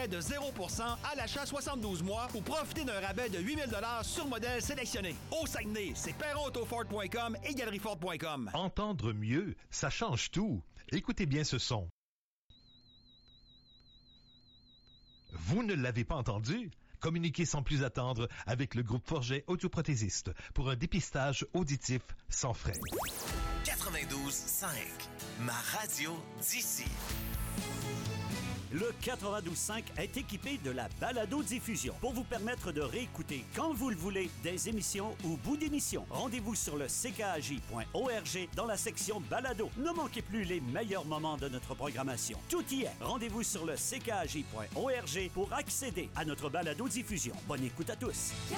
de 0% à l'achat 72 mois ou profitez d'un rabais de 8 000 $ sur modèle sélectionné. Au Saguenay, c'est perronautoford.com et galerieford.com. Entendre mieux, ça change tout. Écoutez bien ce son. Vous ne l'avez pas entendu? Communiquez sans plus attendre avec le groupe Forget Audioprothésiste pour un dépistage auditif sans frais. 92.5, ma radio d'ici. Le 92.5 est équipé de la balado-diffusion pour vous permettre de réécouter quand vous le voulez des émissions ou bouts d'émissions. Rendez-vous sur le ckaj.org dans la section balado. Ne manquez plus les meilleurs moments de notre programmation. Tout y est. Rendez-vous sur le ckaj.org pour accéder à notre balado-diffusion. Bonne écoute à tous. 92.5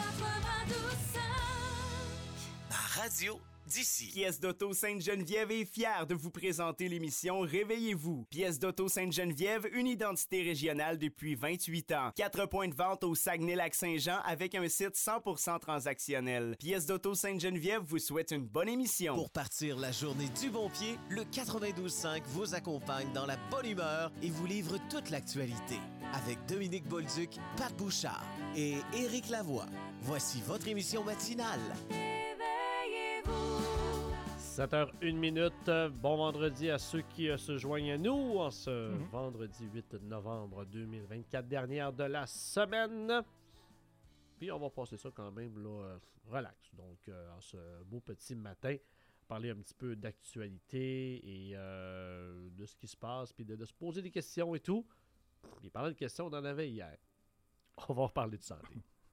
Ma radio d'ici. Pièce d'Auto Sainte-Geneviève est fière de vous présenter l'émission Réveillez-vous. Pièce d'Auto Sainte-Geneviève, une identité régionale depuis 28 ans. 4 points de vente au Saguenay-Lac-Saint-Jean avec un site 100% transactionnel. Pièce d'Auto Sainte-Geneviève vous souhaite une bonne émission. Pour partir la journée du bon pied, le 92.5 vous accompagne dans la bonne humeur et vous livre toute l'actualité. Avec Dominique Bolduc, Pat Bouchard et Éric Lavoie. Voici votre émission matinale. 7h01. Bon vendredi à ceux qui se joignent à nous en ce vendredi 8 novembre 2024, dernière de la semaine. Puis on va passer ça quand même là, relax. Donc, en ce beau petit matin, parler un petit peu d'actualité et de ce qui se passe, puis de se poser des questions et tout. Puis parlant de questions, on en avait hier. On va reparler de santé.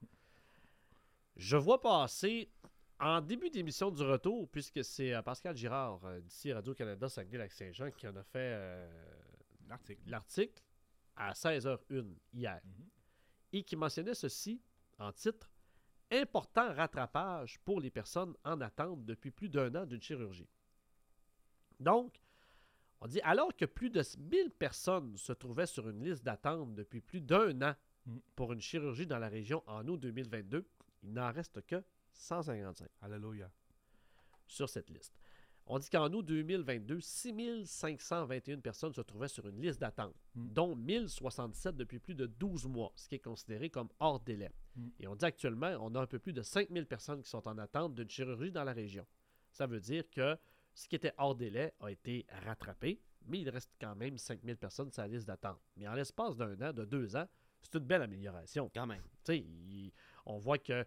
Je vois passer... En début d'émission du retour, puisque c'est Pascal Girard d'ici Radio-Canada Saguenay-Lac-Saint-Jean qui en a fait l'article à 16h01 hier et qui mentionnait ceci en titre « Important rattrapage pour les personnes en attente depuis plus d'un an d'une chirurgie ». Donc, on dit alors que plus de 1000 personnes se trouvaient sur une liste d'attente depuis plus d'un an pour une chirurgie dans la région en août 2022, il n'en reste que 155. Alléluia. Sur cette liste. On dit qu'en août 2022, 6521 personnes se trouvaient sur une liste d'attente, dont 1067 depuis plus de 12 mois, ce qui est considéré comme hors délai. Et on dit actuellement, on a un peu plus de 5000 personnes qui sont en attente d'une chirurgie dans la région. Ça veut dire que ce qui était hors délai a été rattrapé, mais il reste quand même 5000 personnes sur la liste d'attente. Mais en l'espace d'un an, de 2 ans, c'est une belle amélioration. Quand même. On voit que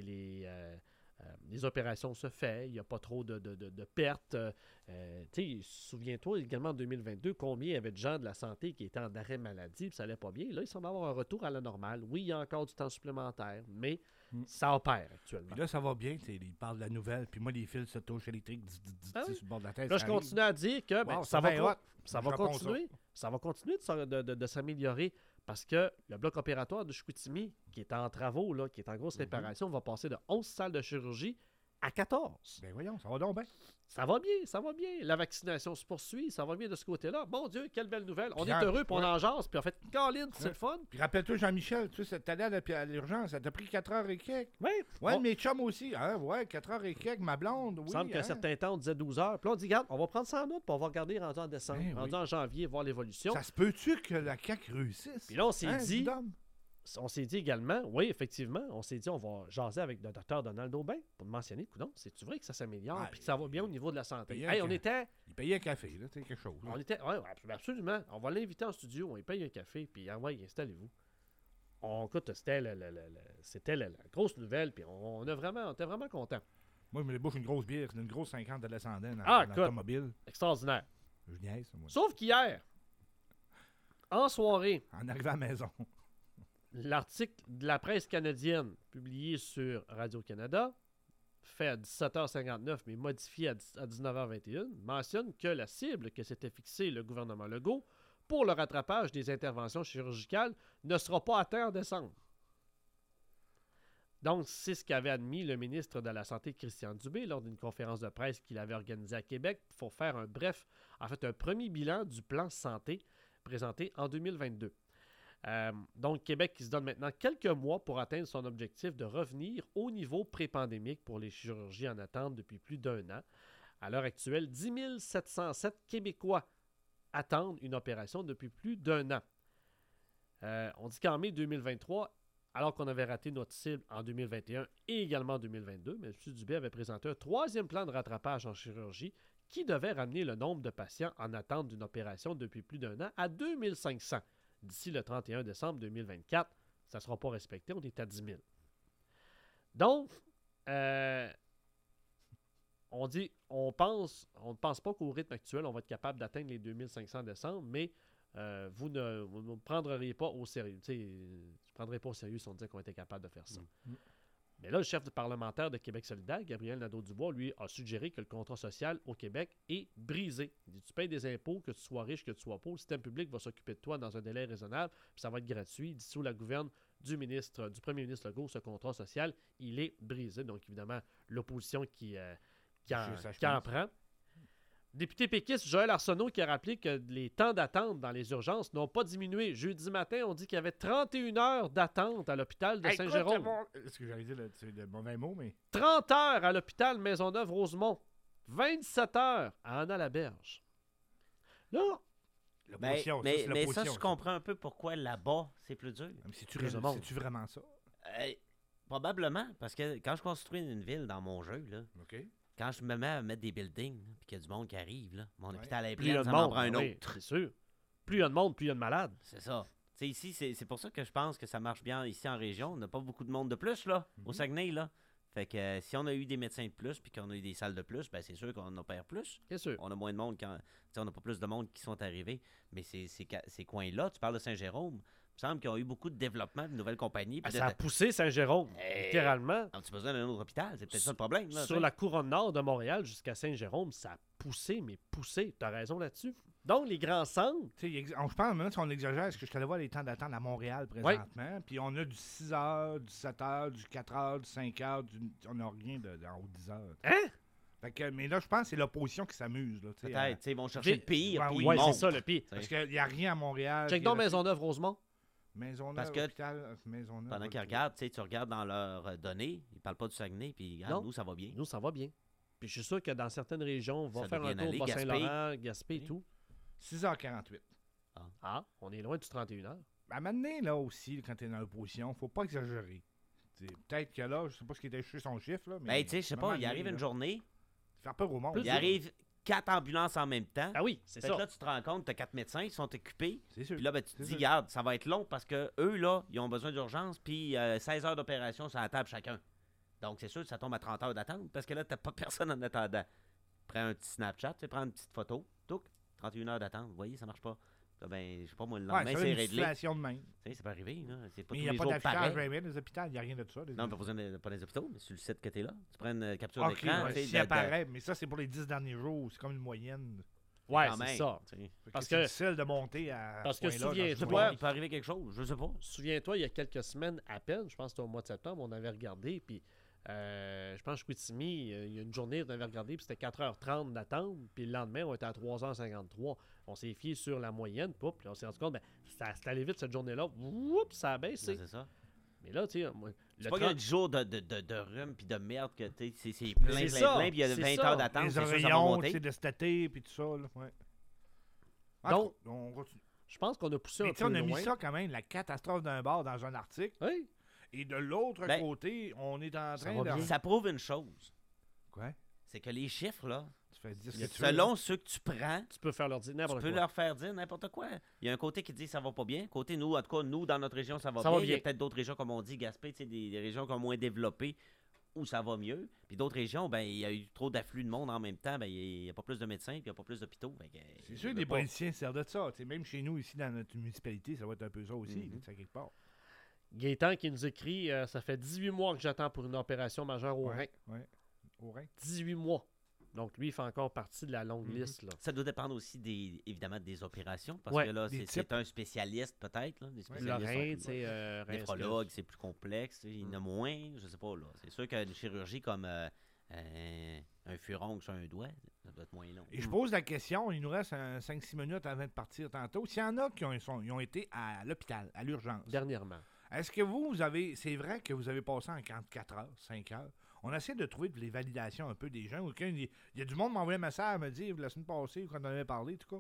les opérations se font, il n'y a pas trop de pertes. Souviens-toi également en 2022, combien il y avait de gens de la santé qui étaient en arrêt maladie, puis ça n'allait pas bien. Là, il semble avoir un retour à la normale. Oui, il y a encore du temps supplémentaire, mais ça opère actuellement. Puis là, ça va bien. Ils parlent de la nouvelle. Puis moi, les fils se touchent électriques sur le bord de la tête. Là, je continue à dire que ça va continuer. Ça va continuer de s'améliorer parce que le bloc opératoire de Chicoutimi, qui est en travaux, là, qui est en grosse réparation, va passer de 11 salles de chirurgie à 14. Ben voyons, ça va donc bien. Ça va bien. La vaccination se poursuit, ça va bien de ce côté-là. Mon Dieu, quelle belle nouvelle. On est heureux, puis on en jase, puis en fait, Caroline, c'est le fun. Puis rappelle-toi, Jean-Michel, tu sais, t'es allé à l'urgence, ça t'a pris 4 heures et quelques. Oui. Ouais, mes chums aussi. Hein, ouais, 4 heures et quelques, ma blonde, oui. Il semble qu'un certain temps, on disait 12 heures. Puis là, on dit, regarde, on va prendre ça en août, puis on va regarder rendu en décembre, rendu en janvier, voir l'évolution. Ça se peut-tu que la CAQ réussisse? Puis là, on s'est dit également, oui, effectivement, on s'est dit, on va jaser avec le docteur Donald Aubin pour mentionner, c'est-tu vrai que ça s'améliore puis que ça va bien au niveau de la santé? Il payait un café, là, c'est quelque chose. Oui, absolument. On va l'inviter en studio, on lui paye un café, puis installez-vous. Écoute, c'était la grosse nouvelle, puis on était vraiment contents. Moi, je me débouche une grosse bière, une grosse 50 de l'ascendant dans l'automobile. Extraordinaire. Je niaise, moi. Sauf qu'hier, en soirée, en arrivant à la maison, l'article de la presse canadienne publié sur Radio-Canada, fait à 17h59 mais modifié à 19h21, mentionne que la cible que s'était fixée le gouvernement Legault pour le rattrapage des interventions chirurgicales ne sera pas atteinte en décembre. Donc, c'est ce qu'avait admis le ministre de la Santé, Christian Dubé, lors d'une conférence de presse qu'il avait organisée à Québec pour faire un premier bilan du plan santé présenté en 2022. Donc, Québec qui se donne maintenant quelques mois pour atteindre son objectif de revenir au niveau pré-pandémique pour les chirurgies en attente depuis plus d'un an. À l'heure actuelle, 10 707 Québécois attendent une opération depuis plus d'un an. On dit qu'en mai 2023, alors qu'on avait raté notre cible en 2021 et également en 2022, M. Dubé avait présenté un 3e plan de rattrapage en chirurgie qui devait ramener le nombre de patients en attente d'une opération depuis plus d'1 an à 2500 d'ici le 31 décembre 2024. Ça ne sera pas respecté, on est à 10 000. Donc, on ne pense pas qu'au rythme actuel, on va être capable d'atteindre les 2500 décembre, mais vous ne prendriez pas au sérieux. Je ne prendrais pas au sérieux si on disait qu'on était capable de faire ça. Mais là, le chef parlementaire de Québec solidaire, Gabriel Nadeau-Dubois, lui, a suggéré que le contrat social au Québec est brisé. Il dit, tu payes des impôts, que tu sois riche, que tu sois pauvre, le système public va s'occuper de toi dans un délai raisonnable, puis ça va être gratuit. Il dit, sous la gouverne du premier ministre Legault, ce contrat social, il est brisé. Donc, évidemment, l'opposition qui en prend. Député péquiste Joël Arsenault qui a rappelé que les temps d'attente dans les urgences n'ont pas diminué. Jeudi matin, on dit qu'il y avait 31 heures d'attente à l'hôpital de Saint-Jérôme. Ce que j'allais dire, c'est de mauvais mots, mais... 30 heures à l'hôpital Maisonneuve-Rosemont. 27 heures à Anna-la-Berge. Là, mais ça, je comprends un peu pourquoi là-bas, c'est plus dur. Mais c'est-tu vraiment ça? Probablement, parce que quand je construis une ville dans mon jeu, là, quand je me mets à mettre des buildings, puis qu'il y a du monde qui arrive, là, mon hôpital est plein, ça m'en prend un autre. C'est sûr. Plus il y a de monde, plus il y a de malades. C'est ça. T'sais, ici, c'est pour ça que je pense que ça marche bien ici en région. On n'a pas beaucoup de monde de plus, là, au Saguenay, là. Fait que si on a eu des médecins de plus puis qu'on a eu des salles de plus, ben c'est sûr qu'on opère plus. Bien sûr. On a moins de monde on n'a pas plus de monde qui sont arrivés. Mais ces coins-là, tu parles de Saint-Jérôme, il me semble qu'ils ont eu beaucoup de développement, de nouvelles compagnies. Ça a poussé Saint-Jérôme, littéralement. Tu as besoin d'un autre hôpital, c'est peut-être ça le problème. Là, sur la couronne nord de Montréal jusqu'à Saint-Jérôme, ça a poussé, mais poussé. Tu as raison là-dessus. Donc, les grands centres... Je pense maintenant, si on exagère, est-ce que je te allé voir les temps d'attente à Montréal présentement? Puis on a du 6 heures, du 7 heures, du 4 heures, du 5 heures, on n'a rien en haut de 10 heures. Hein? Fait que, mais là, je pense que c'est l'opposition qui s'amuse. Peut-être, ils vont chercher le pire. Oui, c'est ça, le pire. Parce qu'il n'y a rien à Montréal. Check donc Maisonneuve-Rosemont. Maisonneuve, parce que hôpital, Maisonneuve. Pendant qu'ils regardent, tu regardes dans leurs données, ils parlent pas du Saguenay, puis nous, ça va bien. Nous, ça va bien. Puis je suis sûr que dans certaines régions, on va Ça faire doit un bien tour aller, Bas-Saint-Laurent, Gaspé et tout. 6h48. Ah, on est loin du 31 heures. À un moment donné, là aussi, quand tu es dans l'opposition, faut pas exagérer. Peut-être que là, je sais pas ce qui était chez son chiffre, là, mais... Ben, tu sais, je sais pas, il arrive une journée... Faire peur au monde. Il arrive 4 ambulances en même temps. Ah oui, c'est ça. Là, tu te rends compte, tu as 4 médecins, ils sont occupés. C'est sûr. Puis là, ben, tu te dis, regarde, ça va être long parce que eux là, ils ont besoin d'urgence, puis 16 heures d'opération sur la table chacun. Donc, c'est sûr que ça tombe à 30 heures d'attente parce que là, t'as pas personne en attendant. Prends un petit Snapchat, prends une petite photo, 31 heures d'attente. Vous voyez, ça marche pas. Là, ben, je sais pas, moi, le lendemain, c'est réglé. Situation de même. Ça peut arriver, là. C'est pas mais tous il n'y a les pas jours d'affichage pareil. des hôpitaux, il n'y a rien de ça. Non, pas dans les hôpitaux, mais sur le site que tu es là. Tu prends une capture d'écran. Si apparaît, mais ça, c'est pour les 10 derniers jours. C'est comme une moyenne. Ouais, c'est ça. Parce que c'est difficile de monter à. Parce que souviens-toi, il peut arriver quelque chose, je sais pas. Souviens-toi, il y a quelques semaines à peine, je pense que c'était au mois de septembre, on avait regardé, puis je pense que Chicoutimi, il y a une journée, on avait regardé, puis c'était 4h30 d'attente, puis le lendemain, on était à 3h53. On s'est fié sur la moyenne, puis on s'est rendu compte, ça allait vite cette journée-là, ça a baissé. C'est ça. Mais là, tu sais, c'est pas qu'il y a 10 jours de rhume puis de merde que c'est plein, puis il y a 20 heures d'attente. Les oreillons, de cet été, puis tout ça. Là, ouais. Donc, je pense qu'on a poussé un peu loin. On a mis ça quand même, la catastrophe d'un bar dans un article. Oui. Et de l'autre côté, on est en train de... Ça prouve une chose. Quoi? C'est que les chiffres, là, dire selon ceux que tu prends, tu peux faire leur dire n'importe quoi. Tu peux leur faire dire n'importe quoi. Il y a un côté qui dit ça va pas bien. Côté nous, en tout cas, nous, dans notre région, ça va bien. Il y a peut-être d'autres régions, comme on dit, Gaspé, des régions qui sont moins développées où ça va mieux. Puis d'autres régions, ben il y a eu trop d'afflux de monde en même temps. Ben il n'y a pas plus de médecins, puis il n'y a pas plus d'hôpitaux. C'est sûr que les politiciens servent de ça. T'sais, même chez nous, ici, dans notre municipalité, ça va être un peu ça aussi, quelque part. Gaétan qui nous écrit, ça fait 18 mois que j'attends pour une opération majeure au rein. Oui, au rein. 18 mois. Donc, lui, il fait encore partie de la longue liste. Là. Ça doit dépendre aussi, évidemment, des opérations. Parce que là, c'est un spécialiste, peut-être. Là, des spécialistes. Le rein, néphrologue, c'est plus complexe. Il y en a moins, je sais pas. Là. C'est sûr qu'une chirurgie comme un furon sur un doigt, ça doit être moins long. Et je pose la question, il nous reste 5-6 minutes avant de partir tantôt. S'il y en a qui ont été à l'hôpital, à l'urgence. Dernièrement. Est-ce que vous avez... C'est vrai que vous avez passé en 44 heures, 5 heures. On essaie de trouver les validations un peu des gens. Il y a du monde qui m'a envoyé un message, me dit la semaine passée, quand on avait parlé, en tout cas,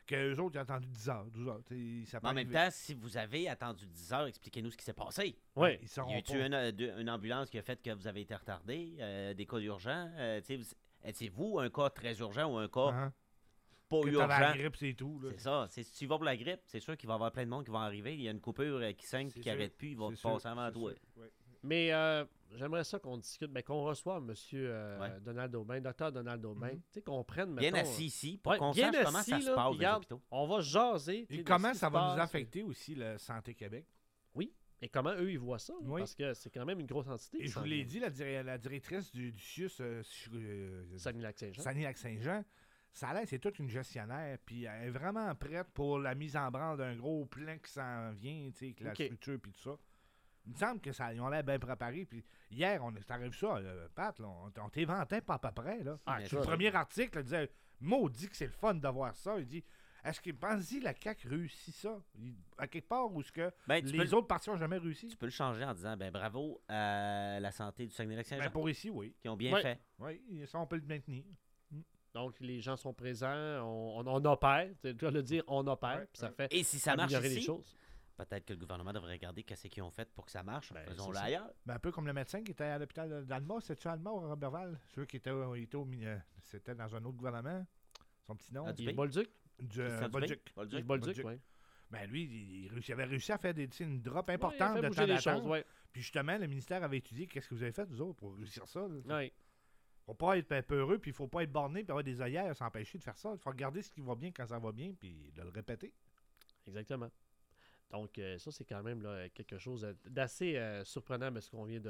qu'eux autres, ils ont attendu 10 heures, 12 heures. Ça peut En même arriver. temps, si vous avez attendu 10 heures, expliquez-nous ce qui s'est passé. Oui. Ils Y sauront a-tu pas. une ambulance qui a fait que vous avez été retardé? Des cas urgents? Êtes-vous un cas très urgent ou un cas Hein? pas Que t'as la urgent? grippe, c'est tout. Là. C'est ça. Si tu vas pour la grippe, c'est sûr qu'il va y avoir plein de monde qui va arriver. Il y a une coupure qui saigne C'est et qui sûr. n'arrête plus. Il va C'est te sûr, passer avant c'est toi. sûr. Ouais. Mais j'aimerais ça qu'on discute, qu'on reçoive M. Ouais. Donald Aubin, Dr. Donald Aubin. Mhm. Tu sais, qu'on prenne, Bien mettons, assis ici pour ouais, qu'on bien sache comment assis, ça se là, passe puis dans les regarde, hôpitaux. on va jaser. tu Et sais, de comment ce qui ça se va nous passe, affecter aussi, le Santé Québec? Et comment eux, ils voient ça. Oui. Parce que c'est quand même une grosse entité. Et je vous l'ai dit, la directrice du CIUS, Saguenay-Lac-Saint-Jean. Saguenay-Lac-Saint-Jean, ça a l'air, c'est toute une gestionnaire, puis elle est vraiment prête pour la mise en branle d'un gros plan qui s'en vient, tu sais, avec la Ok. structure puis tout ça. Il me semble qu'ils ont l'air bien préparés. Puis hier, t'arrives ça, Pat, là, on t'éventait pas à peu près. Là. Ah, Mais Le ça, premier article il disait maudit que c'est le fun d'avoir ça. Il dit est-ce que pense-y la CAQ réussit ça à quelque part où est-ce que Ben, tu les autres partis n'ont jamais réussi? peux le changer en disant bravo à la santé du Saguenay-Lac-Saint-Jean Ben, pour ici, oui. qui ont bien Ouais. fait. Oui, ça, on peut le maintenir. Donc, les gens sont présents, on opère. Tu dois le dire, on opère. Ouais, puis ça ouais. fait Et si ça marche améliorer les ici, choses. peut-être que le gouvernement devrait regarder qu'est-ce qu'ils ont fait pour que ça marche. Ben, Faisons-le c'est ça. ailleurs. Ben, un peu comme le médecin qui était à l'hôpital d'Alma. C'est-tu Alma ou Roberval? Ceux qui étaient c'était dans un autre gouvernement. Son petit nom. Ah, du Puis Pays? Bolduc. Christian Bolduc. Bolduc. Bolduc, Bolduc. oui. Ben lui, il avait réussi à faire une drop Ouais, il a importante fait de bouger temps les choses, d'attente. ouais. Puis justement, le ministère avait étudié qu'est-ce que vous avez fait, vous autres, pour réussir ça. Là. Ouais. Faut pas être peureux, puis il faut pas être borné, puis avoir des œillères à s'empêcher de faire ça. Il faut regarder ce qui va bien quand ça va bien, puis de le répéter. Exactement. Donc, ça, c'est quand même là, quelque chose d'assez surprenant, mais ce qu'on vient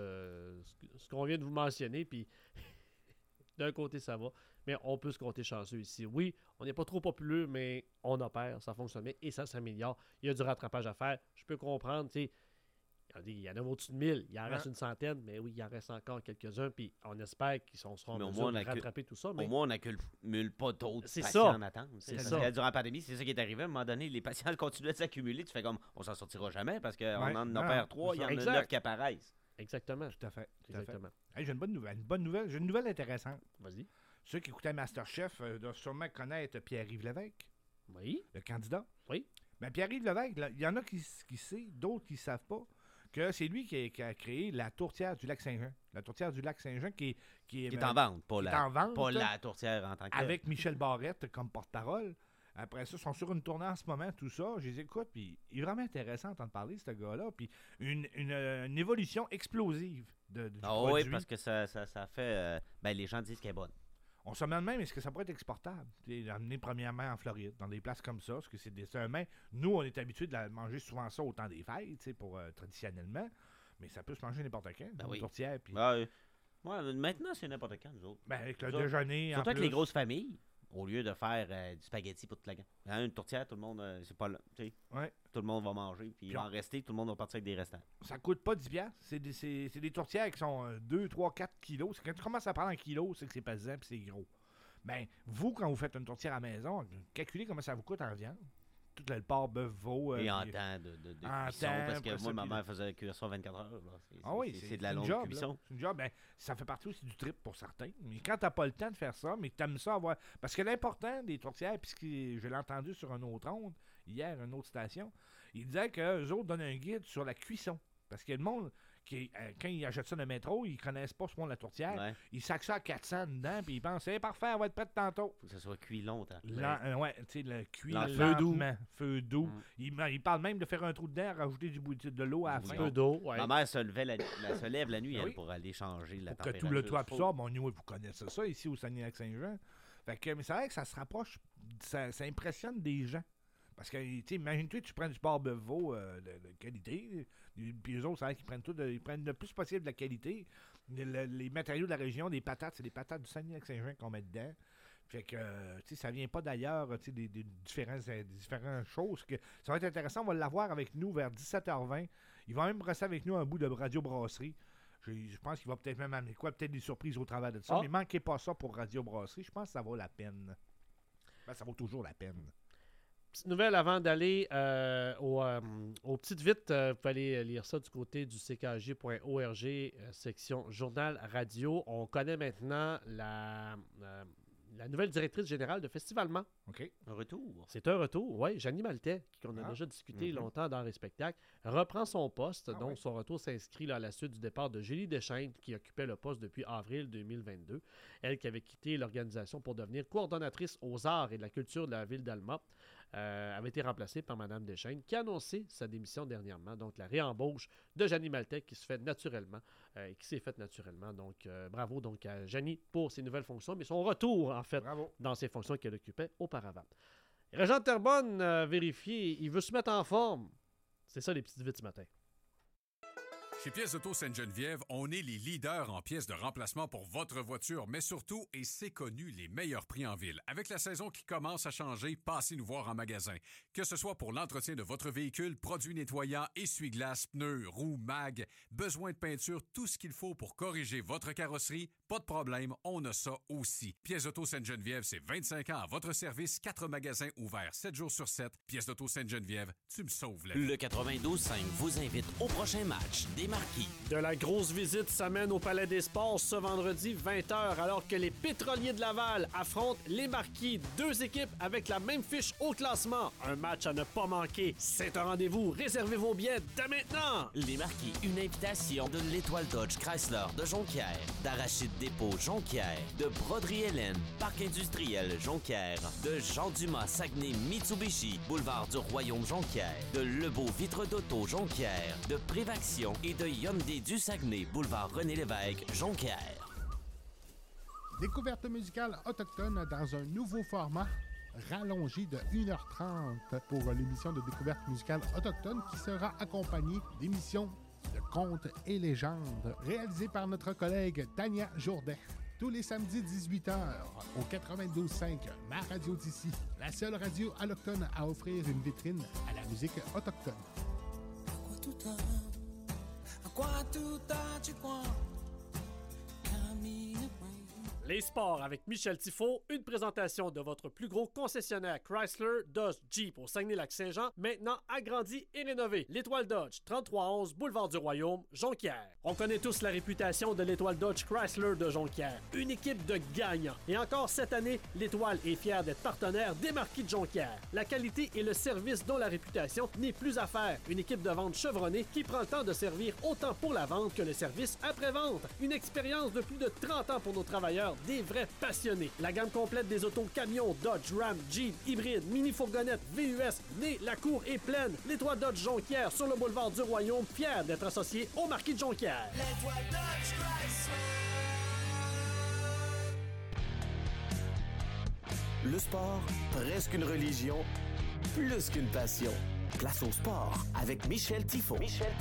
de vous mentionner. Puis, d'un côté, ça va. Mais on peut se compter chanceux ici. Oui, on n'est pas trop populeux, mais on opère, ça fonctionne bien et ça s'améliore. Il y a du rattrapage à faire. Je peux comprendre, tu sais. Il y en a au-dessus de 1000, il en reste une centaine, mais oui, il en reste encore quelques-uns, puis on espère qu'ils seront en Mais au mesure moins, de on accule- rattraper tout ça. Mais Au moins, on n'accumule pas d'autres C'est patients ça. en attente. C'est Parce ça. que durant la pandémie, c'est ça qui est arrivé. À un moment donné, les patients continuaient de s'accumuler. Tu fais comme, on s'en sortira jamais parce qu'on Ouais. en Non, opère 3, il y en a exact. 9 qui apparaissent. exactement. Tout à fait. Tout à fait. Exactement. Hey, j'ai une bonne nouvelle. J'ai une nouvelle intéressante. Vas-y. Ceux qui écoutaient Masterchef doivent sûrement connaître Pierre-Yves Lévesque, Oui. le candidat. Oui. Ben, Pierre-Yves Lévesque, là, il y en a qui savent, d'autres qui ne savent pas, que c'est lui qui a créé la tourtière du lac Saint-Jean. La tourtière du lac Saint-Jean qui est Qui est en vente, pas qui est en vente, pas la tourtière en tant que telle. avec Michel Barrette comme porte-parole. Après ça, ils sont sur une tournée en ce moment, tout ça. Je les écoute, puis il est vraiment intéressant d'entendre parler, ce gars-là. Puis une évolution explosive du Ah produit. oui, parce que ça fait... les gens disent qu'elle est bonne. On se demande même, est-ce que ça pourrait être exportable? Amené premièrement en Floride, dans des places comme ça, parce que c'est un mets. Nous, on est habitués de manger souvent ça au temps des fêtes, traditionnellement. Mais ça peut se manger n'importe quand. Ben une oui. tourtière, puis Ouais, maintenant, c'est n'importe quand, nous autres. avec le Nous autres, déjeuner. Surtout en avec les plus. grosses familles, au lieu de faire du spaghetti pour toute la gang. Une tourtière, tout le monde, c'est pas là. Tu sais, Ouais. tout le monde va manger, puis il Puis va en rester, tout le monde va partir avec des restants. Ça coûte pas 10 piastres. C'est des tourtières qui sont 2, 3, 4 kilos. Quand tu commences à prendre en kilos, c'est que c'est pesant puis c'est gros. Ben, vous, quand vous faites une tourtière à la maison, calculez comment ça vous coûte en viande. Tout le porc, bœuf, veau. Et en puis- temps de en cuisson, temps, parce que après ça, moi, ma puis mère faisait cuire ça 24 heures. Là. Ah oui, c'est de la une longue job, là. cuisson. C'est une job. Ben, ça fait partie aussi du trip pour certains. Mais quand t'as pas le temps de faire ça, mais que t'aimes ça avoir. Parce que l'important des tourtières, puisque je l'ai entendu sur un autre onde, hier, une autre station, il disait qu'eux autres donnent un guide sur la cuisson. Parce que le monde, quand ils achètent ça dans le métro, ils connaissent pas ce monde la tourtière. Ouais, Ils sacent ça à 400 dedans, puis ils pensent, c'est parfait, on va être prêt tantôt. faut que ça soit cuit longtemps. Ouais, tu sais, le cuit Lent- feu doux. lentement, feu doux. Mm. Il parle même de faire un trou dedans, rajouter de l'eau à la Oui, fin. Un peu d'eau, ouais. Ma mère se lève la nuit Ben elle, oui. pour aller changer la Pour que température. tout le toit du four. absorbe. Bon, nous, vous connaissez ça ici au Saguenay-Lac-Saint-Jean. Fait que, mais c'est vrai que ça se rapproche, ça impressionne des gens. Parce que, tu sais, imagine-toi, tu prends du porc bœuf veau de qualité, puis eux autres, c'est vrai qu'ils prennent ils prennent le plus possible de la qualité. Les matériaux de la région, des patates, c'est des patates du Saguenay-Lac-Saint-Jean qu'on met dedans. Fait que, tu sais, ça vient pas d'ailleurs, tu sais, des différentes choses. Ça va être intéressant, on va l'avoir avec nous vers 17h20. Il va même rester avec nous un bout de Radio Brasserie. Je pense qu'il va peut-être même amener peut-être des surprises au travers de ça. Ah. Mais manquez pas ça pour Radio Brasserie. Je pense que ça vaut la peine. Ben, ça vaut toujours la peine. Petite nouvelle avant d'aller aux petites vites. Vous pouvez aller lire ça du côté du ckj.org, section journal radio. On connaît maintenant la nouvelle directrice générale de Festivalement. OK. Un retour. C'est un retour, oui. Jeannie Maltais, qu'on a déjà discuté longtemps dans les spectacles, reprend son poste. Donc, son retour s'inscrit là, à la suite du départ de Julie Deschênes, qui occupait le poste depuis avril 2022. Elle qui avait quitté l'organisation pour devenir coordonnatrice aux arts et de la culture de la ville d'Alma. Avait été remplacée par Mme Deschênes, qui a annoncé sa démission dernièrement. Donc, la réembauche de Jeannie Maltais qui se fait naturellement, qui s'est faite naturellement. Donc, bravo donc à Jeannie pour ses nouvelles fonctions, mais son retour, en fait, dans ses fonctions qu'elle occupait auparavant. Régent Terrebonne, vérifié, il veut se mettre en forme. C'est ça, les petites vites ce matin. Chez Pièces Auto Sainte-Geneviève, on est les leaders en pièces de remplacement pour votre voiture, mais surtout, et c'est connu, les meilleurs prix en ville. Avec la saison qui commence à changer, passez nous voir en magasin. Que ce soit pour l'entretien de votre véhicule, produits nettoyants, essuie-glaces, pneus, roues, mag, besoin de peinture, tout ce qu'il faut pour corriger votre carrosserie, pas de problème, on a ça aussi. Pièces Auto Sainte-Geneviève, c'est 25 ans à votre service, 4 magasins ouverts 7 jours sur 7. Pièces d'Auto Sainte-Geneviève, tu me sauves la vie. Le 92.5 vous invite au prochain match des Marquis. De la grosse visite s'amène au Palais des Sports ce vendredi 20h, alors que les Pétroliers de Laval affrontent les Marquis, 2 équipes avec la même fiche au classement. Un match à ne pas manquer. C'est un rendez-vous. Réservez vos billets dès maintenant. Les Marquis, une invitation de l'Étoile Dodge Chrysler de Jonquière, d'Arachide Dépôt Jonquière, de Broderie Hélène, Parc industriel Jonquière, de Jean Dumas Saguenay Mitsubishi, Boulevard du Royaume Jonquière, de Lebeau Vitre d'Auto Jonquière, de Prévaction et de Hyundai du Saguenay, Boulevard René Lévesque Jonquière. Découverte musicale autochtone dans un nouveau format rallongé de 1h30 pour l'émission de découverte musicale autochtone qui sera accompagnée d'émissions de contes et légendes réalisées par notre collègue Tania Jourdain. Tous les samedis 18h au 92.5, ma radio d'ici, la seule radio allochtone à offrir une vitrine à la musique autochtone. Les sports avec Michel Tifo, une présentation de votre plus gros concessionnaire Chrysler, Dodge, Jeep au Saguenay-Lac-Saint-Jean, maintenant agrandi et rénové. L'Étoile Dodge, 3311 Boulevard du Royaume, Jonquière. On connaît tous la réputation de l'Étoile Dodge Chrysler de Jonquière, une équipe de gagnants. Et encore cette année, l'Étoile est fière d'être partenaire des Marquis de Jonquière. La qualité et le service dont la réputation n'est plus à faire. Une équipe de vente chevronnée qui prend le temps de servir autant pour la vente que le service après-vente. Une expérience de plus de 30 ans pour nos travailleurs, des vrais passionnés. La gamme complète des autos camions Dodge, Ram, Jeep, hybride, mini-fourgonnette, VUS, la cour est pleine. L'Étoile Dodge Jonquière sur le boulevard du Royaume, fier d'être associé au Marquis de Jonquière. L'Étoile Dodge Chrysler. Le sport, presque une religion, plus qu'une passion. Place au sport avec Michel Tifo.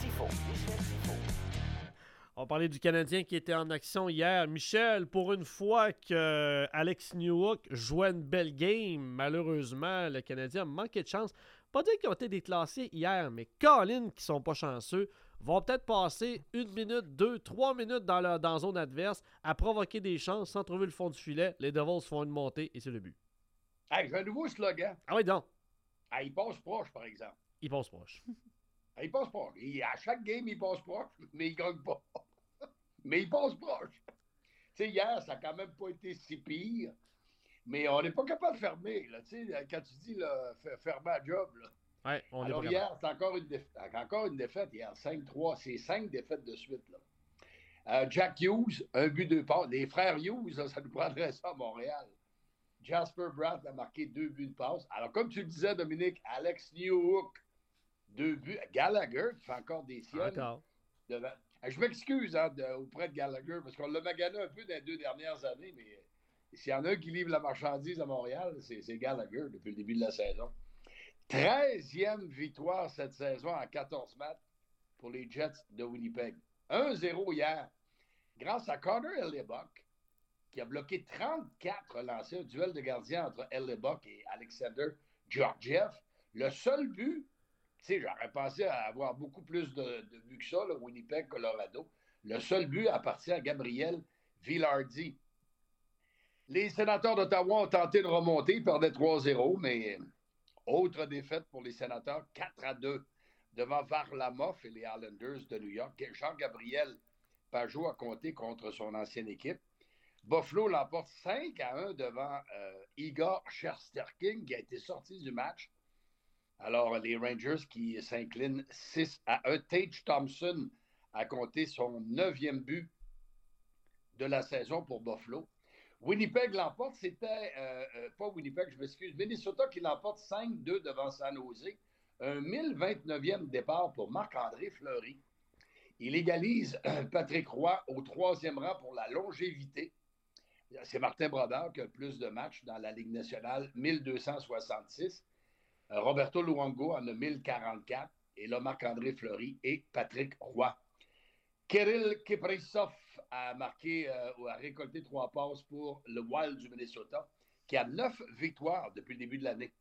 On parlait du Canadien qui était en action hier. Michel, pour une fois que Alex Newhook jouait une belle game, malheureusement, le Canadien a manqué de chance. Pas dire qu'ils ont été déclassés hier, mais Colin, qui sont pas chanceux, vont peut-être passer 1 minute, 2, 3 minutes dans la zone adverse à provoquer des chances sans trouver le fond du filet. Les Devils font une montée et c'est le but. Hey, j'ai un nouveau slogan. Ah oui, donc. Ah, il passe proche, par exemple. Il passe proche. Il passe proche. À chaque game, il passe proche, mais il gagne pas. Mais il passe proche. Tu sais, hier, ça n'a quand même pas été si pire, mais on n'est pas capable de fermer. Là, tu sais, quand tu dis là, fermer à job, là. Ouais, on alors est hier, c'est encore une défaite. Hier, 5-3. C'est 5 défaites de suite. Là. Jack Hughes, un but, 2 passes. Les frères Hughes, là, ça nous prendrait ça à Montréal. Jasper Bratt a marqué 2 buts de passe. Alors, comme tu le disais, Dominique, Alex Newhook, 2 buts. Gallagher, qui fait encore des siennes. Encore. Devant. Je m'excuse auprès de Gallagher, parce qu'on l'a magané un peu dans les 2 dernières années, mais s'il y en a un qui livre la marchandise à Montréal, c'est Gallagher depuis le début de la saison. 13e victoire cette saison en 14 matchs pour les Jets de Winnipeg. 1-0 hier, grâce à Connor Hellebuyck, qui a bloqué 34 lancers, un duel de gardien entre Hellebuyck et Alexander Georgiev. Le seul but, tu sais, j'aurais pensé à avoir beaucoup plus de buts que ça, là, Winnipeg, Colorado. Le seul but appartient à Gabriel Vilardi. Les Sénateurs d'Ottawa ont tenté de remonter, ils perdaient 3-0, mais autre défaite pour les Sénateurs, 4-2 devant Varlamov et les Islanders de New York. Jean-Gabriel Pajot a compté contre son ancienne équipe. Buffalo l'emporte 5-1 devant Igor Shesterkin, qui a été sorti du match. Alors, les Rangers qui s'inclinent 6-1. Tage Thompson a compté son 9e but de la saison pour Buffalo. Winnipeg l'emporte, c'était, pas Winnipeg, je m'excuse, Minnesota qui l'emporte 5-2 devant San Jose. Un 1029e départ pour Marc-André Fleury. Il égalise Patrick Roy au 3e rang pour la longévité. C'est Martin Brodeur qui a le plus de matchs dans la Ligue nationale, 1266. Roberto Luongo en a 1044. Et là, Marc-André Fleury et Patrick Roy. Kirill Kaprizov a marqué ou a récolté 3 passes pour le Wild du Minnesota, qui a 9 victoires depuis le début de l'année.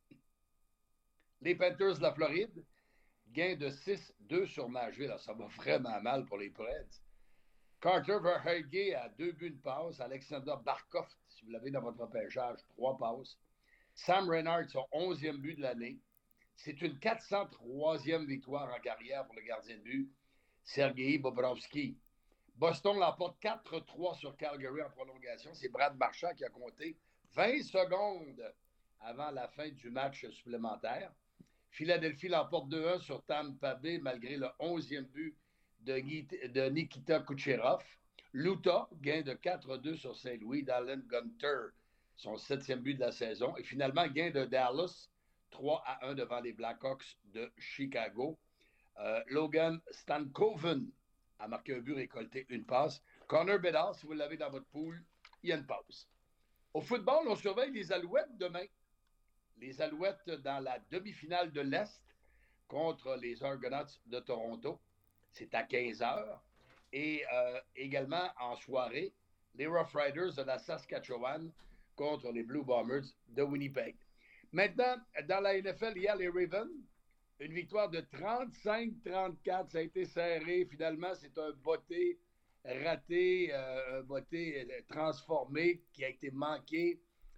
Les Panthers de la Floride, gain de 6-2 sur Nashville. Alors, ça va vraiment mal pour les Preds. Carter Verhaeghe a 2 buts de passe. Alexander Barkov, si vous l'avez dans votre repêchage, 3 passes. Sam Reinhart, son 11e but de l'année. C'est une 403e victoire en carrière pour le gardien de but, Sergei Bobrovsky. Boston l'emporte 4-3 sur Calgary en prolongation. C'est Brad Marchand qui a compté 20 secondes avant la fin du match supplémentaire. Philadelphie l'emporte 2-1 sur Tampa Bay malgré le 11e but de Nikita Kucherov. L'Utah gain de 4-2 sur Saint-Louis d'Allen Gunter, son 7e but de la saison. Et finalement, gain de Dallas 3-1 devant les Blackhawks de Chicago. Logan Stankoven a marqué un but, récolté une passe. Connor Bedard, si vous l'avez dans votre pool, il y a une passe. Au football, on surveille les Alouettes demain. Les Alouettes dans la demi-finale de l'Est contre les Argonauts de Toronto. C'est à 15h. Et également en soirée, les Rough Riders de la Saskatchewan contre les Blue Bombers de Winnipeg. Maintenant, dans la NFL, hier, les Ravens, une victoire de 35-34. Ça a été serré. Finalement, c'est un botté raté, un botté transformé qui a été manqué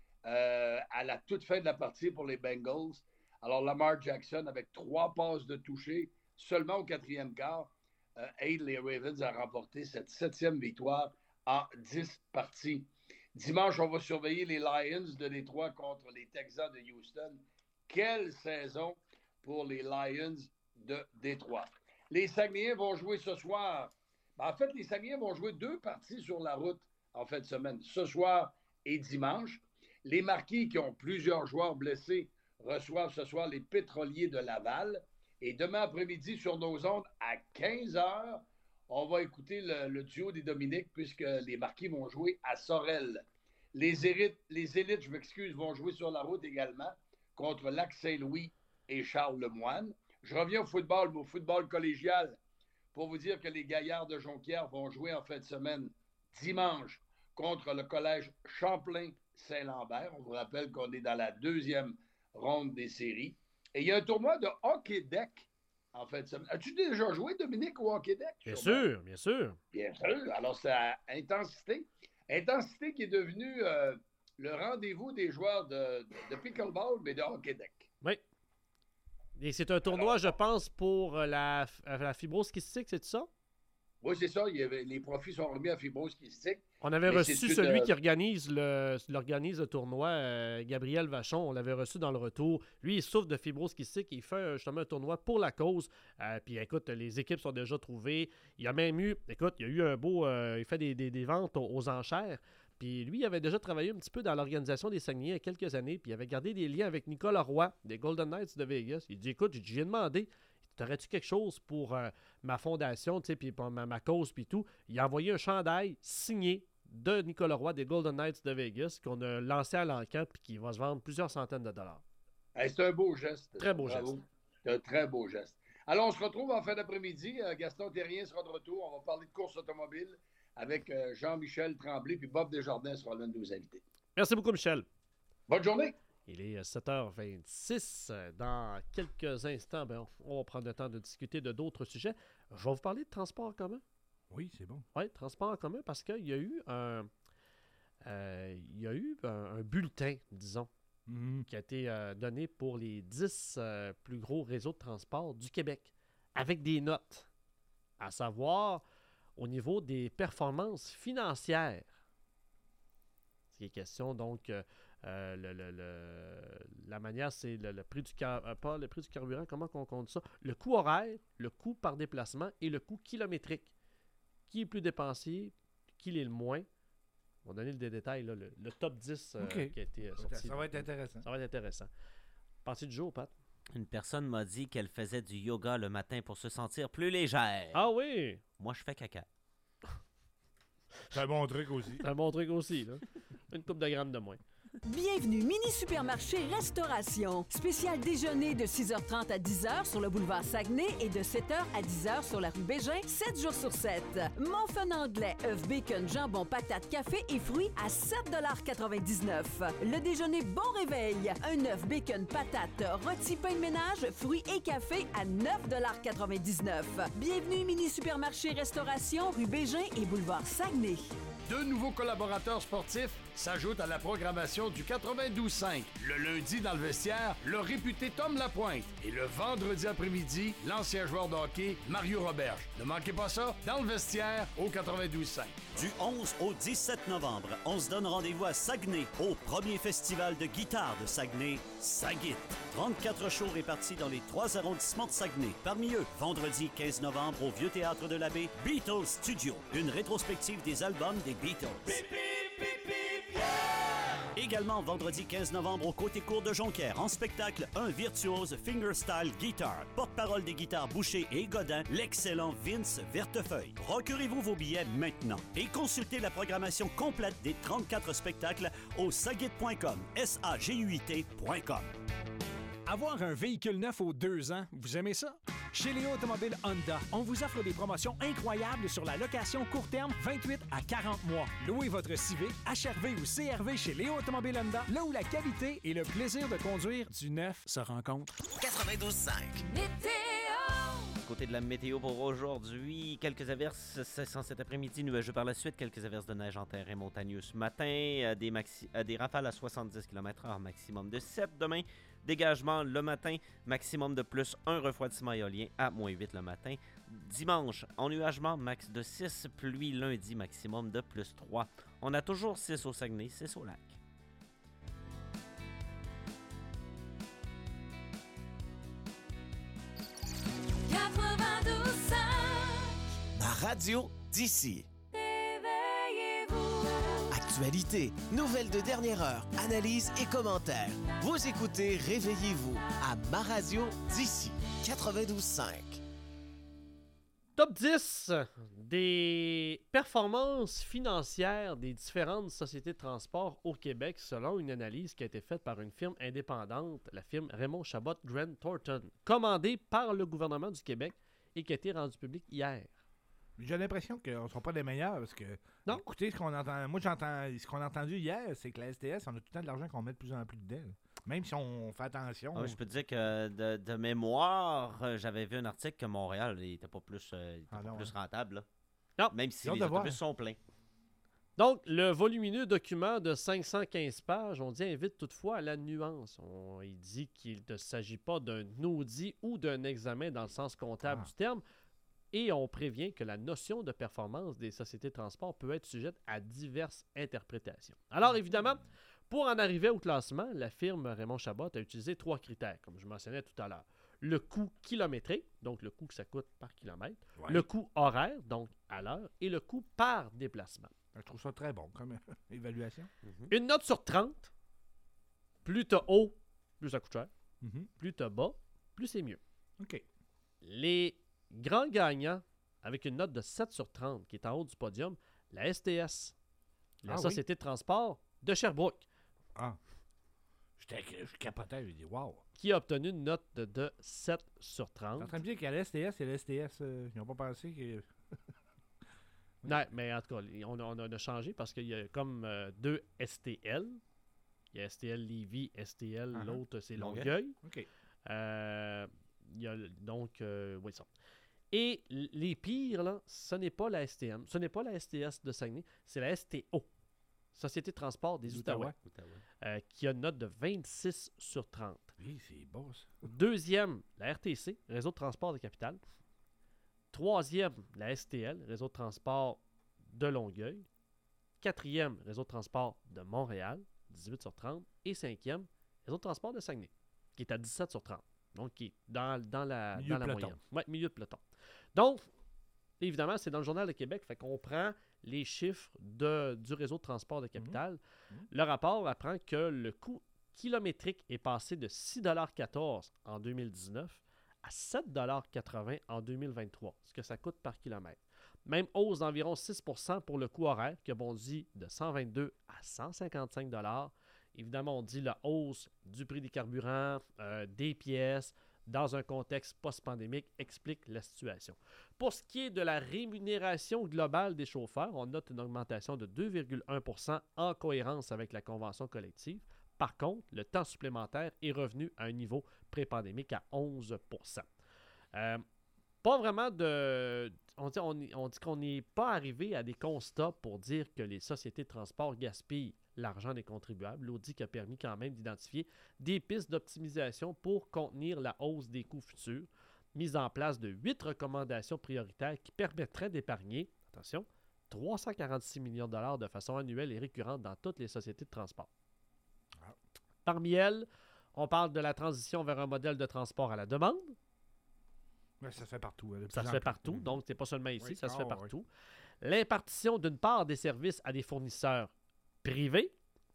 à la toute fin de la partie pour les Bengals. Alors, Lamar Jackson, avec 3 passes de toucher, seulement au 4e quart, aide les Ravens à remporter cette 7e victoire en 10 parties. Dimanche, on va surveiller les Lions de Détroit contre les Texans de Houston. Quelle saison pour les Lions de Détroit. Les Saguenayens vont jouer ce soir. En fait, les Saguenayens vont jouer 2 parties sur la route en fin de semaine, ce soir et dimanche. Les Marquis, qui ont plusieurs joueurs blessés, reçoivent ce soir les Pétroliers de Laval. Et demain après-midi, sur nos ondes, à 15h, on va écouter le duo des Dominiques, puisque les Marquis vont jouer à Sorel. Les élites, je m'excuse, vont jouer sur la route également contre Lac-Saint-Louis et Charles Lemoine. Je reviens au football collégial, pour vous dire que les Gaillards de Jonquière vont jouer en fin de semaine, dimanche, contre le collège Champlain-Saint-Lambert. On vous rappelle qu'on est dans la 2e ronde des séries. Et il y a un tournoi de hockey-deck en fin de semaine. As-tu déjà joué, Dominique, au hockey-deck? Bien sûr, bien sûr. Bien sûr. Alors, c'est à Intensité. Intensité qui est devenue le rendez-vous des joueurs de pickleball, mais de hockey-deck. Oui. Et c'est un tournoi, je pense, pour la fibrose kystique, c'est ça? Oui, c'est ça. Les profits sont remis à fibrose kystique. On avait reçu celui qui organise le tournoi, Gabriel Vachon. On l'avait reçu dans le retour. Lui, il souffre de fibrose kystique. Il fait justement un tournoi pour la cause. Puis écoute, les équipes sont déjà trouvées. Il y a même eu, écoute, il y a eu un beau... il fait des ventes aux enchères. Puis lui, il avait déjà travaillé un petit peu dans l'organisation des Saguenayens il y a quelques années. Puis il avait gardé des liens avec Nicolas Roy, des Golden Knights de Vegas. Il dit, écoute, j'ai demandé... T'aurais-tu quelque chose pour ma fondation, tu sais, puis pour ma cause, puis tout? Il a envoyé un chandail signé de Nicolas Roy des Golden Knights de Vegas qu'on a lancé à l'enquête puis qui va se vendre plusieurs centaines de dollars. Hey, c'est un beau geste. Très beau geste. C'est un très beau geste. Alors, on se retrouve en fin d'après-midi. Gaston Terrien sera de retour. On va parler de course automobile avec Jean-Michel Tremblay, puis Bob Desjardins sera l'un de nos invités. Merci beaucoup, Michel. Bonne journée. Il est 7h26. Dans quelques instants, on va prendre le temps de discuter de d'autres sujets. Je vais vous parler de transport en commun. Oui, c'est bon. Oui, transport en commun, parce qu'il y a eu un bulletin, disons, qui a été donné pour les 10 plus gros réseaux de transport du Québec, avec des notes, à savoir au niveau des performances financières Ce qui est question, donc, la manière, c'est le prix du pas le prix du carburant, comment on compte ça? Le coût horaire, le coût par déplacement et le coût kilométrique. Qui est plus dépensier, qui l'est le moins? On va donner des détails, là, le top 10 qui a été sorti. Ça va être intéressant. Ça va être intéressant. Pensez du jour, Pat? Une personne m'a dit qu'elle faisait du yoga le matin pour se sentir plus légère. Ah oui! Moi, je fais caca. C'est un bon truc aussi. C'est un bon truc aussi, là. Une couple de grammes de moins. Bienvenue, Mini Supermarché Restauration. Spécial déjeuner de 6h30 à 10h sur le boulevard Saguenay et de 7h à 10h sur la rue Bégin, 7 jours sur 7. Mon fun anglais, œuf, bacon, jambon, patate, café et fruits à 7,99 $. Le déjeuner bon réveil, un œuf, bacon, patate, rôti, pain de ménage, fruits et café à 9,99 $. Bienvenue, Mini Supermarché Restauration, rue Bégin et boulevard Saguenay. 2 nouveaux collaborateurs sportifs s'ajoutent à la programmation du 92.5. Le lundi, dans le vestiaire, le réputé Tom Lapointe. Et le vendredi après-midi, l'ancien joueur de hockey, Mario Roberge. Ne manquez pas ça, dans le vestiaire, au 92.5. Du 11 au 17 novembre, on se donne rendez-vous à Saguenay, au premier festival de guitare de Saguenay, Sagit. 34 shows répartis dans les 3 arrondissements de Saguenay. Parmi eux, vendredi 15 novembre au Vieux Théâtre de l'Abbé, Beatles Studio, une rétrospective des albums des Beatles. Également vendredi 15 novembre au Côté Court de Jonquière, en spectacle, un virtuose fingerstyle guitar. Porte-parole des guitares Boucher et Godin, l'excellent Vince Vertefeuille. Procurez-vous vos billets maintenant et consultez la programmation complète des 34 spectacles au sagit.com, saguit.com. Avoir un véhicule neuf aux 2 ans, vous aimez ça? Chez Léo Automobile Honda, on vous offre des promotions incroyables sur la location court terme 28 à 40 mois. Louez votre Civic, HRV ou CRV chez Léo Automobile Honda, là où la qualité et le plaisir de conduire du neuf se rencontrent. 92.5. Côté de la météo pour aujourd'hui, quelques averses cet après-midi, nuageux par la suite, quelques averses de neige en terrain montagneux ce matin, des rafales à 70 km/h, maximum de 7 demain, dégagement le matin, maximum de plus 1 refroidissement éolien à -8 le matin. Dimanche, ennuagement, max de 6, pluie lundi, maximum de plus 3. On a toujours 6 au Saguenay, 6 au lac. Ma radio d'ici. Actualité, nouvelles de dernière heure, analyses et commentaires. Vous écoutez Réveillez-vous à Ma radio d'ici, 92.5. Top 10 des performances financières des différentes sociétés de transport au Québec selon une analyse qui a été faite par une firme indépendante, la firme Raymond Chabot Grant Thornton, commandée par le gouvernement du Québec et qui a été rendue publique hier. J'ai l'impression qu'on ne sont pas les meilleurs parce que. Non. Écoutez, ce qu'on entend. Moi, ce qu'on a entendu hier, c'est que la STS, on a tout le temps de l'argent qu'on met de plus en plus dedans. Même si on fait attention. Je peux te dire que de mémoire, j'avais vu un article que Montréal n'était pas plus, plus rentable. Là. Non. Même si les autobus sont pleins. Donc, le volumineux document de 515 pages, on dit invite toutefois à la nuance. Il dit qu'il ne s'agit pas d'un audit ou d'un examen dans le sens comptable du terme. Et on prévient que la notion de performance des sociétés de transport peut être sujette à diverses interprétations. Alors, évidemment, pour en arriver au classement, la firme Raymond Chabot a utilisé 3 critères, comme je mentionnais tout à l'heure. Le coût kilométrique, donc le coût que ça coûte par kilomètre, le coût horaire, donc à l'heure, et le coût par déplacement. Je trouve ça très bon comme évaluation. Une note sur 30, plus t'as haut, plus ça coûte cher. Plus t'as bas, plus c'est mieux. OK. Les grands gagnants, avec une note de 7 sur 30, qui est en haut du podium, la STS, la Société de transport de Sherbrooke. Je capotais, je dis wow. Qui a obtenu une note de 7 sur 30. T'es en train de dire qu'à la STS et la STS, ils n'ont pas pensé que... Non, mais en tout cas, on a changé parce qu'il y a comme 2 STL. Il y a STL Lévis, STL, l'autre c'est Longueuil. OK. Il y a donc, oui, ça. Et les pires, là, ce n'est pas la STM, ce n'est pas la STS de Saguenay, c'est la STO, Société de transport des Outaouais, qui a une note de 26 sur 30. Oui, c'est beau, ça. Deuxième, la RTC, Réseau de transport de Capitale. Troisième, la STL, Réseau de transport de Longueuil. 4e, Réseau de transport de Montréal, 18 sur 30. Et 5e, Réseau de transport de Saguenay, qui est à 17 sur 30. Donc, qui est dans la moyenne. Oui, milieu de peloton. Donc, évidemment, c'est dans le Journal de Québec, fait qu'on prend les chiffres du réseau de transport de capitale. Le rapport apprend que le coût kilométrique est passé de 6,14 $ en 2019 à 7,80 $ en 2023, ce que ça coûte par kilomètre. Même hausse d'environ 6 % pour le coût horaire, qui a bondi de 122 à 155 $. Évidemment, on dit la hausse du prix des carburants, des pièces, dans un contexte post-pandémique, explique la situation. Pour ce qui est de la rémunération globale des chauffeurs, on note une augmentation de 2,1 % en cohérence avec la convention collective. Par contre, le temps supplémentaire est revenu à un niveau pré-pandémique à 11 %. Pas vraiment de... On dit qu'on n'est pas arrivé à des constats pour dire que les sociétés de transport gaspillent l'argent des contribuables. L'audit a permis quand même d'identifier des pistes d'optimisation pour contenir la hausse des coûts futurs. Mise en place de 8 recommandations prioritaires qui permettraient d'épargner, attention, 346 millions de dollars de façon annuelle et récurrente dans toutes les sociétés de transport. Parmi elles, on parle de la transition vers un modèle de transport à la demande. Ouais, ça se fait partout. Ça se fait partout, donc c'est pas seulement ici, ça se fait partout. L'impartition d'une part des services à des fournisseurs privés.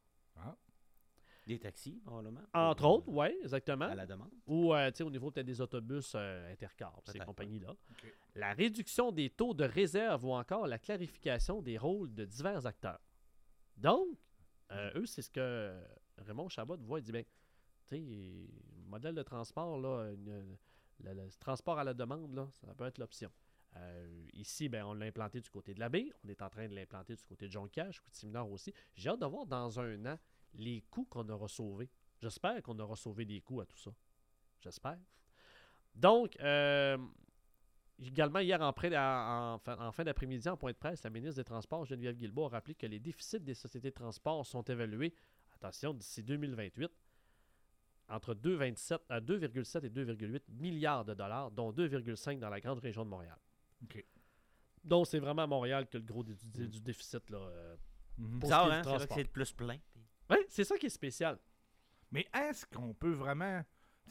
Des taxis, probablement. Entre autres, oui, exactement. À la demande. Ou au niveau peut-être des autobus intercars, ces compagnies-là. Okay. La réduction des taux de réserve ou encore la clarification des rôles de divers acteurs. Donc, eux, c'est ce que Raymond Chabot voit. Il dit, bien, tu sais, le modèle de transport, là, le transport à la demande, là, ça peut être l'option. Ici, ben, on l'a implanté du côté de la baie. On est en train de l'implanter du côté de Jonquière, Chicoutimi-Nord aussi. J'ai hâte de voir dans un an les coûts qu'on aura sauvés. J'espère qu'on aura sauvé des coûts à tout ça. J'espère. Donc, également, hier, en fin d'après-midi, en point de presse, la ministre des Transports, Geneviève Guilbeault, a rappelé que les déficits des sociétés de transport sont évalués, attention, d'ici 2028, entre 2,7 et 2,8 milliards de dollars, dont 2,5 dans la grande région de Montréal. Okay. Donc, c'est vraiment à Montréal que le gros du déficit. Là, pour ça, c'est là que c'est le plus plein. Oui, c'est ça qui est spécial. Mais est-ce qu'on peut vraiment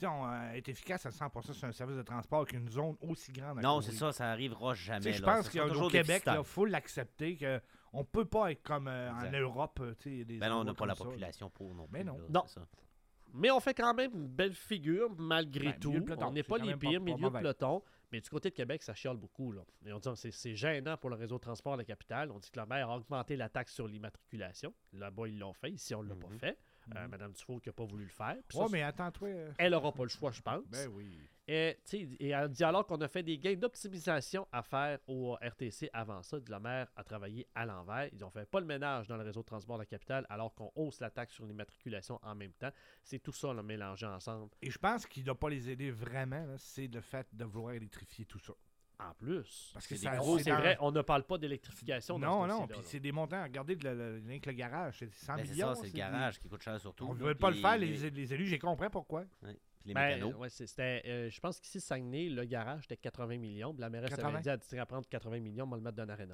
être efficace à 100% sur un service de transport avec une zone aussi grande? Non, c'est ça, ça n'arrivera jamais. Je pense qu'au Québec, il faut l'accepter qu'on ne peut pas être comme en Europe. Ben non, on n'a pas la population pour non plus. Mais non. Non. Mais on fait quand même une belle figure, malgré tout. On n'est pas les pires, milieu de peloton. Mais du côté de Québec, ça chiale beaucoup. Là. Et on dit c'est gênant pour le réseau de transport de la capitale. On dit que le maire a augmenté la taxe sur l'immatriculation. Là-bas, ils l'ont fait. Ici, on ne l'a pas fait. Mme Dufault qui n'a pas voulu le faire. Oui, mais attends-toi. Elle n'aura pas le choix, je pense. Ben oui. Et elle dit alors qu'on a fait des gains d'optimisation à faire au RTC avant ça. Le maire a travaillé à l'envers. Ils n'ont fait pas le ménage dans le réseau de transport de la capitale alors qu'on hausse la taxe sur l'immatriculation en même temps. C'est tout ça, là, mélangé ensemble. Et je pense qu'il ne doit pas les aider vraiment, là, c'est le fait de vouloir électrifier tout ça. En plus. Parce que c'est vrai, on ne parle pas d'électrification. Non, puis c'est des montants. Regardez le garage, c'est 100 millions. C'est ça, c'est le garage qui coûte cher surtout. On ne veut pas le faire, les élus, j'ai compris pourquoi. Ouais. Puis les mécanos. Ouais, je pense qu'ici, Saguenay, le garage, c'était 80 millions. Puis la mairesse avait dit, elle dit, prendre 80 millions, on va le mettre dans l'aréna.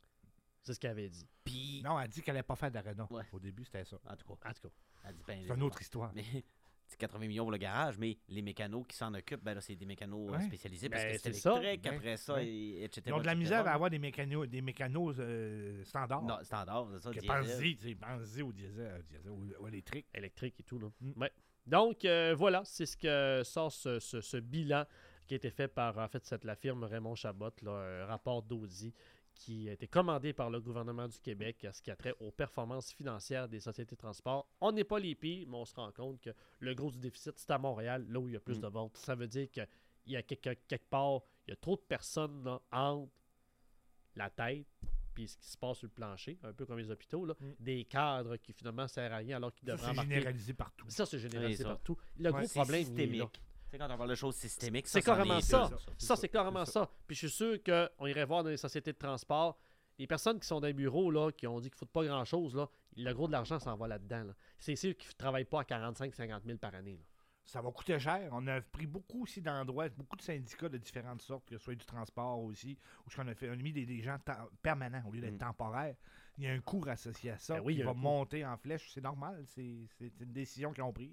C'est ce qu'elle avait dit. Puis... Non, elle dit qu'elle n'allait pas faire d'aréna. Ouais. Au début, c'était ça. En tout cas. Elle dit, c'est une autre histoire. Mais... C'est 80 millions pour le garage, mais les mécanos qui s'en occupent, ben là, c'est des mécanos spécialisés parce que c'est électrique, après ça, etc. Ils ont de la misère à avoir des mécanos standards. Non, standard, c'est ça, Pense-y au diesel, au électrique. Électrique et tout, là. Ouais. Donc, voilà, c'est ce que sort ce bilan qui a été fait par, en fait, la firme Raymond Chabot, là, un rapport d'audit qui a été commandé par le gouvernement du Québec à ce qui a trait aux performances financières des sociétés de transport. On n'est pas les pires, mais on se rend compte que le gros du déficit, c'est à Montréal, là où il y a plus de ventes. Ça veut dire qu'il y a quelque part, il y a trop de personnes là, entre la tête puis ce qui se passe sur le plancher, un peu comme les hôpitaux, là, des cadres qui finalement ne servent à rien alors qu'ils devraient embarquer. C'est généralisé partout. Ça, c'est généralisé partout. Le gros problème, c'est systémique. C'est quand on parle de choses systémiques. C'est carrément ça. Ça, c'est carrément ça. Puis je suis sûr qu'on irait voir dans les sociétés de transport, les personnes qui sont dans les bureaux, là, qui ont dit qu'ils ne foutent pas grand-chose, là, le gros de l'argent s'en va là-dedans. Là. C'est sûr qu'ils ne travaillent pas à 45-50 000 par année. Là. Ça va coûter cher. On a pris beaucoup aussi d'endroits, beaucoup de syndicats de différentes sortes, que ce soit du transport aussi, où on a mis des gens permanents au lieu d'être temporaires. Il y a un coût associé à ça qui va monter en flèche. C'est normal. C'est une décision qu'ils ont prise.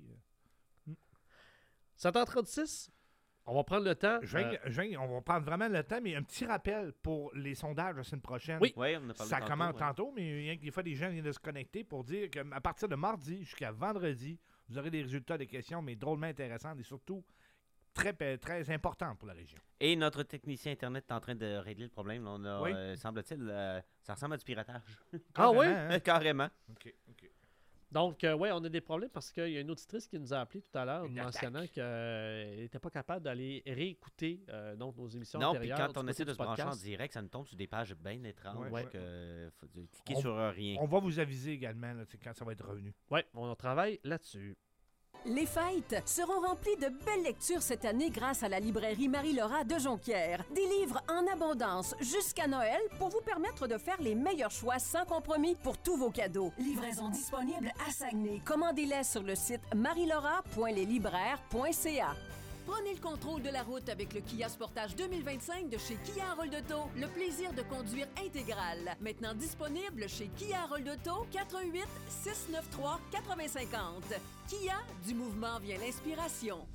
7h36, on va prendre le temps. On va prendre vraiment le temps, mais un petit rappel pour les sondages la semaine prochaine. Oui, on a parlé ça commence ouais. tantôt, mais des fois, des gens viennent de se connecter pour dire qu'à partir de mardi jusqu'à vendredi, vous aurez des résultats des questions, mais drôlement intéressantes et surtout très, très importantes pour la région. Et notre technicien Internet est en train de régler le problème. Là, on a, semble-t-il, ça ressemble à du piratage. Ah oui? Hein? Carrément. OK. Donc, on a des problèmes parce qu'il y a une auditrice qui nous a appelé tout à l'heure mentionnant qu'elle n'était pas capable d'aller réécouter donc nos émissions antérieures. Non, puis quand on essaie de se brancher en direct, ça nous tombe sur des pages bien étranges. Faut cliquer sur rien. On va vous aviser également là, quand ça va être revenu. Oui, on travaille là-dessus. Les fêtes seront remplies de belles lectures cette année grâce à la librairie Marie-Laura de Jonquière. Des livres en abondance jusqu'à Noël pour vous permettre de faire les meilleurs choix sans compromis pour tous vos cadeaux. Livraison disponible à Saguenay. Commandez-les sur le site marielaura.leslibraires.ca. Prenez le contrôle de la route avec le Kia Sportage 2025 de chez Kia Rolletto. Le plaisir de conduire intégral. Maintenant disponible chez Kia Rolletto, 418 693 8050. Kia, du mouvement vient l'inspiration.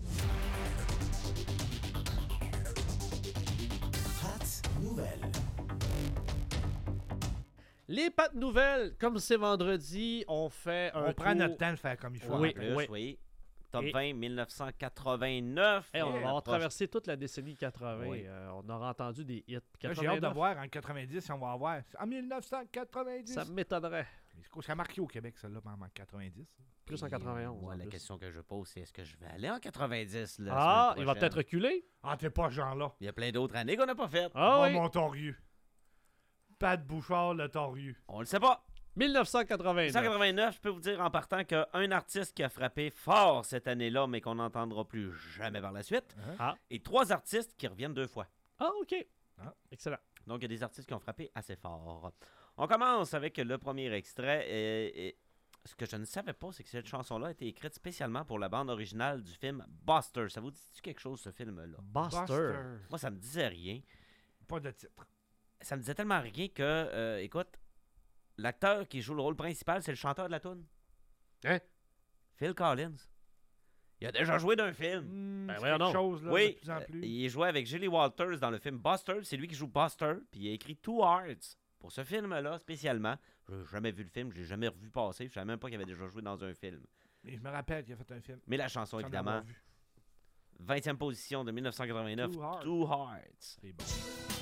Pat Nouvelle. Les pattes nouvelles, comme c'est vendredi, on fait un On prend tour. notre temps de faire comme il faut. Oui. Top 20, 1989. On va avoir traversé toute la décennie 80. Oui. On aura entendu des hits. J'ai hâte de voir en 90 si on va avoir. En 1990. Ça m'étonnerait. Ça a marqué au Québec, celle-là, en 90. Plus en 91. Ouais, la question que je pose, c'est est-ce que je vais aller en 90 là, Ah, il va peut-être reculer. Ah, t'es pas ce genre-là. Il y a plein d'autres années qu'on n'a pas faites. Ah oui. Mon Torieux. Pat Bouchard, le Torieux. On le sait pas. 1989. 1989, je peux vous dire en partant qu'un artiste qui a frappé fort cette année-là, mais qu'on n'entendra plus jamais par la suite, et 3 artistes qui reviennent 2 fois. Ah, OK. Excellent. Donc, il y a des artistes qui ont frappé assez fort. On commence avec le premier extrait. Et ce que je ne savais pas, c'est que cette chanson-là a été écrite spécialement pour la bande originale du film Buster. Ça vous dit-tu quelque chose, ce film-là? Buster. Moi, ça me disait rien. Pas de titre. Ça me disait tellement rien que, écoute, l'acteur qui joue le rôle principal, c'est le chanteur de la toune. Hein? Phil Collins. Il a déjà joué d'un film. Ben voyons donc. Chose, là, Oui, de plus en plus. il jouait avec Julie Walters dans le film Buster. C'est lui qui joue Buster. Puis il a écrit Two Hearts pour ce film-là spécialement. Je n'ai jamais vu le film, je l'ai jamais revu passer. Je ne savais même pas qu'il avait déjà joué dans un film. Mais je me rappelle qu'il a fait un film. Mais la chanson, Sans évidemment, l'avoir vu. 20e position de 1989, Two Hearts. C'est bon.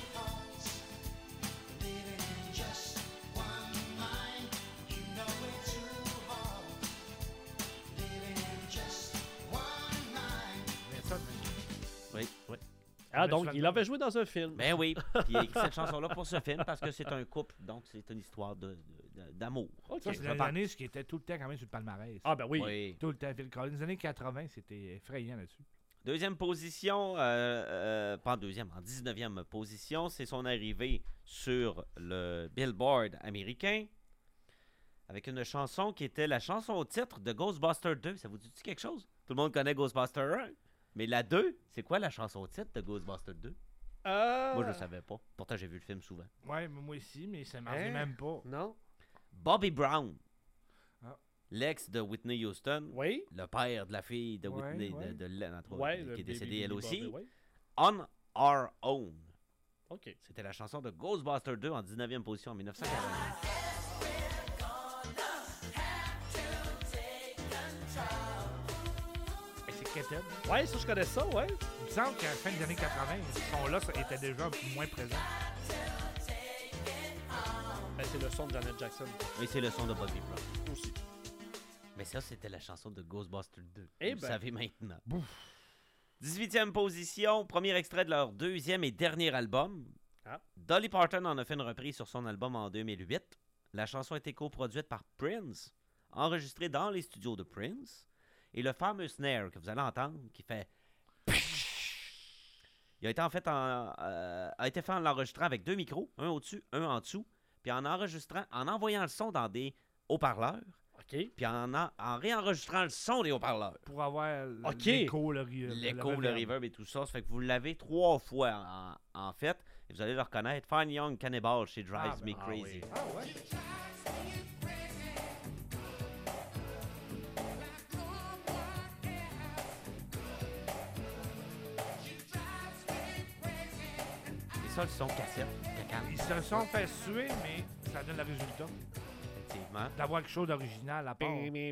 Oui. Ah, donc, il avait joué dans un film. Ben oui. Puis il a écrit cette chanson-là pour ce film parce que c'est un couple. Donc, c'est une histoire d'amour. OK. Ça, c'est les années qui était tout le temps quand même sur le palmarès. Ah, ben oui. Tout le temps. Phil Collins. Les années 80, c'était effrayant là-dessus. Deuxième position, pas en deuxième, en 19e position, c'est son arrivée sur le Billboard américain avec une chanson qui était la chanson au titre de Ghostbusters 2. Ça vous dit quelque chose? Tout le monde connaît Ghostbusters 1. Mais la 2, c'est quoi la chanson au titre de Ghostbusters 2? Moi, je le savais pas. Pourtant, j'ai vu le film souvent. Ouais, moi aussi, mais ça m'en revient même pas. Non. Bobby Brown. Ah. L'ex de Whitney Houston. Oui. Le père de la fille de Whitney, qui est décédée elle aussi. Bobby, On Our Own. OK. C'était la chanson de Ghostbusters 2 en 19e position en 1980. Keten. Ouais, ça, je connais ça, ouais. Il me semble qu'à la fin des années 80, ce son-là ça était déjà moins présent. Ben, c'est le son de Janet Jackson. Oui, c'est le son de Bobby Brown. Aussi. Mais ça, c'était la chanson de Ghostbusters 2. Eh Vous ben. savez maintenant. 18e position, premier extrait de leur deuxième et dernier album. Ah. Dolly Parton en a fait une reprise sur son album en 2008. La chanson a été coproduite par Prince, enregistrée dans les studios de Prince. Et le fameux snare que vous allez entendre, qui fait... Il a été fait en l'enregistrant avec 2 micros, un au-dessus, un en dessous, puis en enregistrant, en envoyant le son dans des haut-parleurs, OK. Puis en réenregistrant le son des haut-parleurs. Pour avoir OK. l'écho, le reverb et tout ça. Ça fait que vous l'avez 3 fois en fait. Et vous allez le reconnaître. Fine Young Cannibal chez Drives Me Crazy. Oui. Ah ouais? Et ça, le son cassette. Ils se sont fait suer, mais ça donne le résultat. Effectivement. D'avoir quelque chose d'original à part.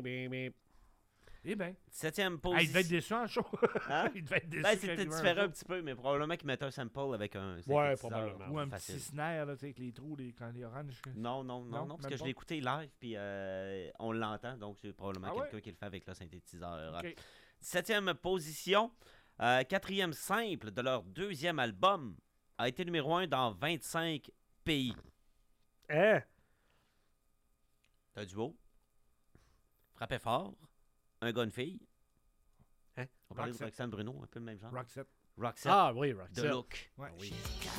Eh bien. 7e position. Ah, il devait être déçu en show. Hein? Il devait être déçu. Ben, c'était différent un petit peu, mais probablement qu'ils mettaient un sample avec un. Ouais, synthétiseur probablement. Ou un facile. petit snare, là, tu sais, avec les trous, quand les oranges. Non, parce que je l'ai écouté live, puis on l'entend, donc c'est probablement quelqu'un qui le fait avec le synthétiseur. Okay. 7e position, 4e simple de leur 2e album, a été numéro 1 dans 25 pays. Hein? C'est un duo. Frappait fort. Un gars, une fille. Hein? On parlait de Roxane Bruno, un peu le même genre. Roxette. Roxette. Ah oui, Roxette. De Look. Ouais. Oui.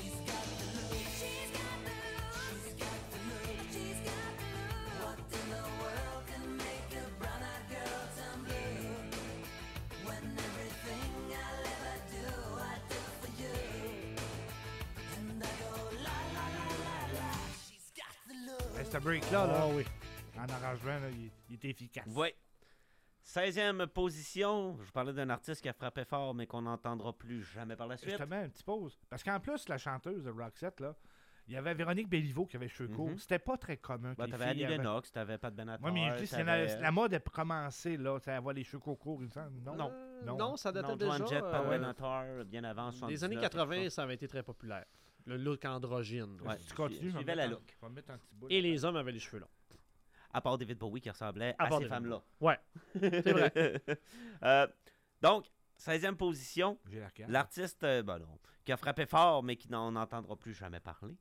Ce break-là, Ah oui. en arrangement, là, il était efficace. Oui. 16e position, je parlais d'un artiste qui a frappé fort, mais qu'on n'entendra plus jamais par la suite. Justement, une petite pause. Parce qu'en plus, la chanteuse de Roxette, là, il y avait Véronique Béliveau qui avait cheveux courts. C'était pas très commun. Ben, t'avais Annie Lennox, t'avais Pat Benatar. Oui, mais je dis, la mode a commencé, là, avoir les cheveux courts, il me semble. Non, ça datait Joan déjà. Jett, Pat Benatar, bien avant. Les années 80, ça avait été très populaire. Le look androgyne. Ouais, tu continues, suivais la look. Je vais mettre un petit bout. Et les hommes avaient les cheveux longs. À part David Bowie qui ressemblait à ces femmes-là. Ouais, c'est vrai. Donc, 16e position, J'ai la carte. l'artiste qui a frappé fort, mais qui n'en entendra plus jamais parler.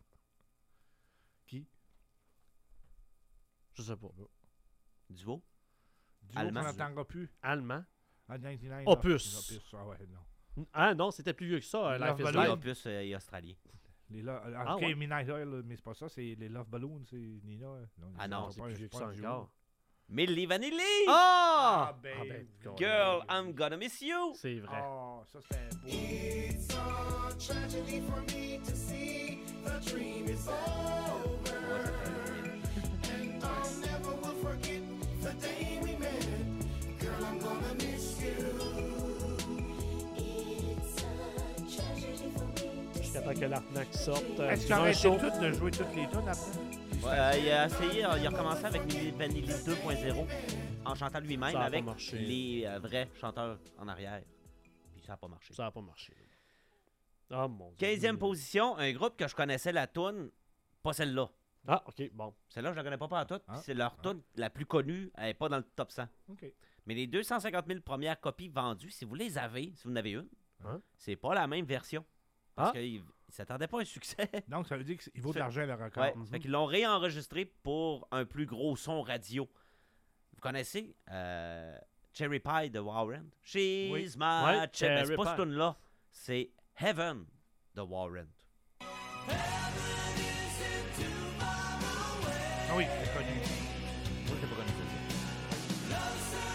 Qui? Je sais pas. Duo. Duo Allemand. qu'on n'entendra plus. Allemand. Ah, 99. Opus. Opus, ah ouais, non. Ah non, c'était plus vieux que ça. Life is Love Les Life. Opus est australien. Ok, ouais. Midnight Oil, mais c'est pas ça, c'est les Love Balloons, c'est Nina. Ah non, c'est plus vieux que ça encore. Milli Vanilli! Ah! Ben, Girl, I'm gonna miss you! C'est vrai. Oh, ça c'est beau. It's a tragedy for me to see the dream is over. And I never will forget the day we met. Girl, I'm gonna miss you. It's a tragedy for me. Jusqu'à temps que l'Artnac sorte. Est-ce qu'il durant aurait le show. été tout de jouer toutes les tunes après? Ouais, il a essayé, il a commencé avec Milli Vanilli 2.0 en chantant lui-même Ça a pas avec marché. les vrais chanteurs en arrière. Puis ça n'a pas marché. Ça n'a pas marché. Ah mon Dieu. 15e position, un groupe que je connaissais la toune, pas celle-là. Ah, ok, bon. Celle-là, je la connais pas à toute. Ah. C'est leur toune la plus connue, elle n'est pas dans le top 100. OK. Mais les 250 000 premières copies vendues, si vous les avez, si vous en avez une, Hein? c'est pas la même version. Parce Ah. qu'ils ne s'attendaient pas à un succès. Donc, ça veut dire qu'il vaut de l'argent, le record. Ouais, fait qu'ils l'ont réenregistré pour un plus gros son radio. Vous connaissez Cherry Pie de Warren? She's Oui. my Ouais, cherry. Ben, c'est pas Pie. cette tune-là, c'est Heaven de Warren. Ah oui, c'est connu. Moi, je l'ai pas connu celle-là.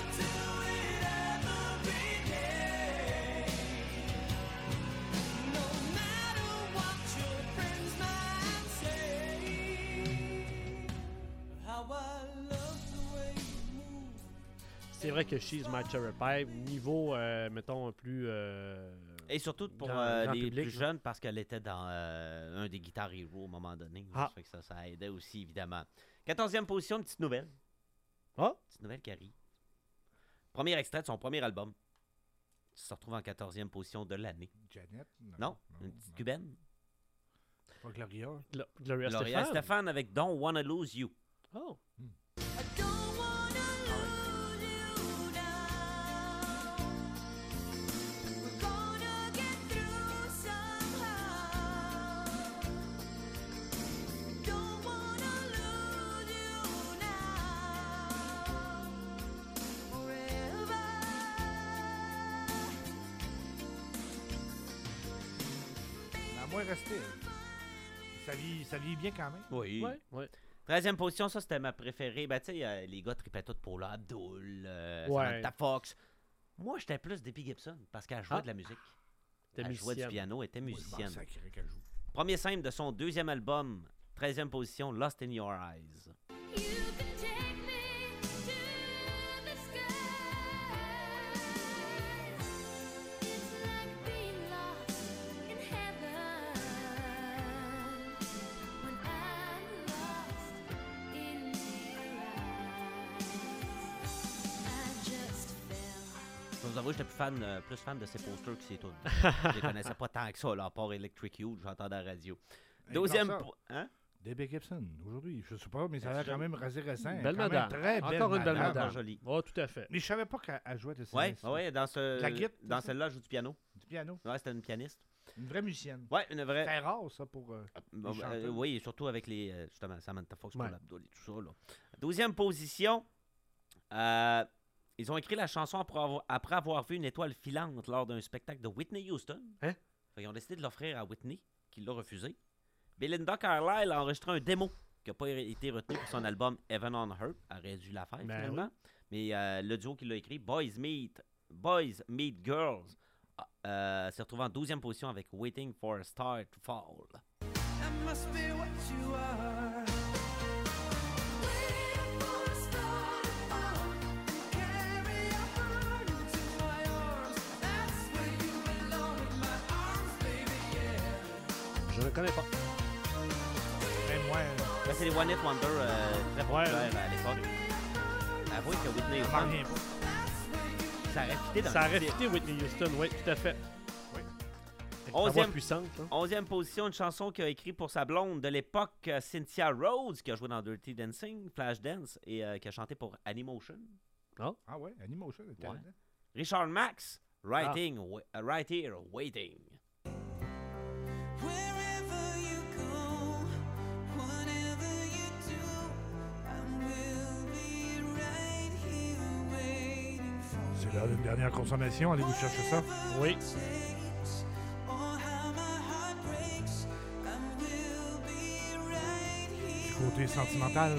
C'est vrai que She's My Cherry Pie, niveau, mettons, plus. Et surtout pour grand les public, plus là. jeunes, parce qu'elle était dans un des Guitar Hero au moment donné. Ah. Ça fait que ça aidait aussi, évidemment. 14e position, une petite nouvelle. Ah! Petite nouvelle qui arrive. Premier extrait de son premier album. Ça se retrouve en 14e position de l'année. Janet? Non, une petite cubaine. Pas Gloria. Gloria Gloria Estefan. Estefan avec Don't Wanna Lose You. Oh! La moins restée. Ça vit bien quand même. Oui. Ouais, ouais. 13e position, ça, c'était ma préférée. Ben, tu sais, les gars tripaient tout pour là. Abdul, Samantha Fox. Moi, j'étais plus Debbie Gibson parce qu'elle jouait de la musique. Elle jouait du piano, elle était musicienne. Premier simple de son 2e album, 13e position, Lost in Your Eyes. Je vous avoue, j'étais plus fan de ses posters que ses tunes. Je les connaissais pas tant que ça, là, à part Electric You, j'entendais à la radio. Deuxième... Hein? Debbie Gibson, aujourd'hui, je sais pas, mais ça a l'air quand même assez récent. Belle madame. Très belle Encore une belle madame. madame. Jolie. Oh, tout à fait. Mais je savais pas qu'elle jouait de ça. Oui, dans celle-là, elle joue du piano. Du piano? Ouais, c'était une pianiste. Une vraie musicienne. Ouais, une vraie. C'est rare, ça, pour oui, et surtout avec les justement Samantha Fox pour l'Abdul et tout ça. Là. 12e position, ils ont écrit la chanson après avoir vu une étoile filante lors d'un spectacle de Whitney Houston. Hein? Ils ont décidé de l'offrir à Whitney, qui l'a refusé. Belinda Carlisle a enregistré un démo qui n'a pas été retenu pour son album Heaven on Earth. Elle aurait dû la faire finalement. Oui. Mais le duo qui l'a écrit, Boys Meet Girls, s'est retrouvé en 12e position avec Waiting for a Star to Fall. That must be what you are. Je ne connais pas. Même moi. Ben, c'est les One Hit Wonder très populaires à l'époque. Avouez que Whitney Houston. Ça aurait fité dans Ça aurait fité Whitney Houston, oui, tout à fait. Oui. 11e position, une chanson qu'il a écrite pour sa blonde de l'époque, Cynthia Rhodes, qui a joué dans Dirty Dancing, Flashdance, et qui a chanté pour Animotion. Oh. Ah ouais, Animotion. Ouais. Richard Max, Right Here, Waiting. Wherever you go, whatever you do, I will be right here waiting for you. C'est la dernière consommation, allez-vous chercher ça? Oui. Du côté sentimental.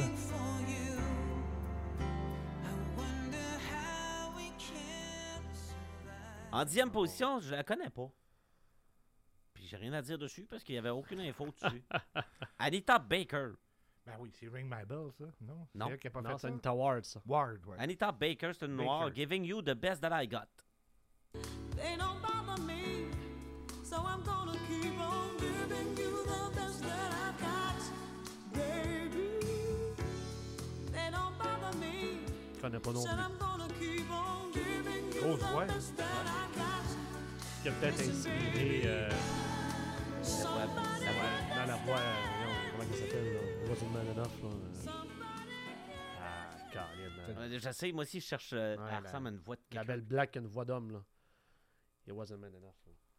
En 10e position, je la connais pas. Puis j'ai rien à dire dessus parce qu'il n'y avait aucune info dessus. Anita Baker. Ben oui, c'est Ring My Bell, ça. Non? Non. C'est elle qui a pas Non, fait c'est ça? Anita Ward, ça. Ward, ouais. Anita Baker, c'est une noire. Giving you the best that I got. They don't bother me, so I'm gonna keep on giving you the best that I've got, baby. They don't bother me, Je connais pas non said plus. I'm gonna keep on giving you Grosse voix. the best that I've got. Qui a peut-être inspiré dans la voix, comment elle s'appelle, là? Wasn't Man Enough, là. Caroline. Je sais, moi aussi, je cherche. Elle ressemble à une voix de La belle black qui a une voix d'homme, là. It wasn't man enough.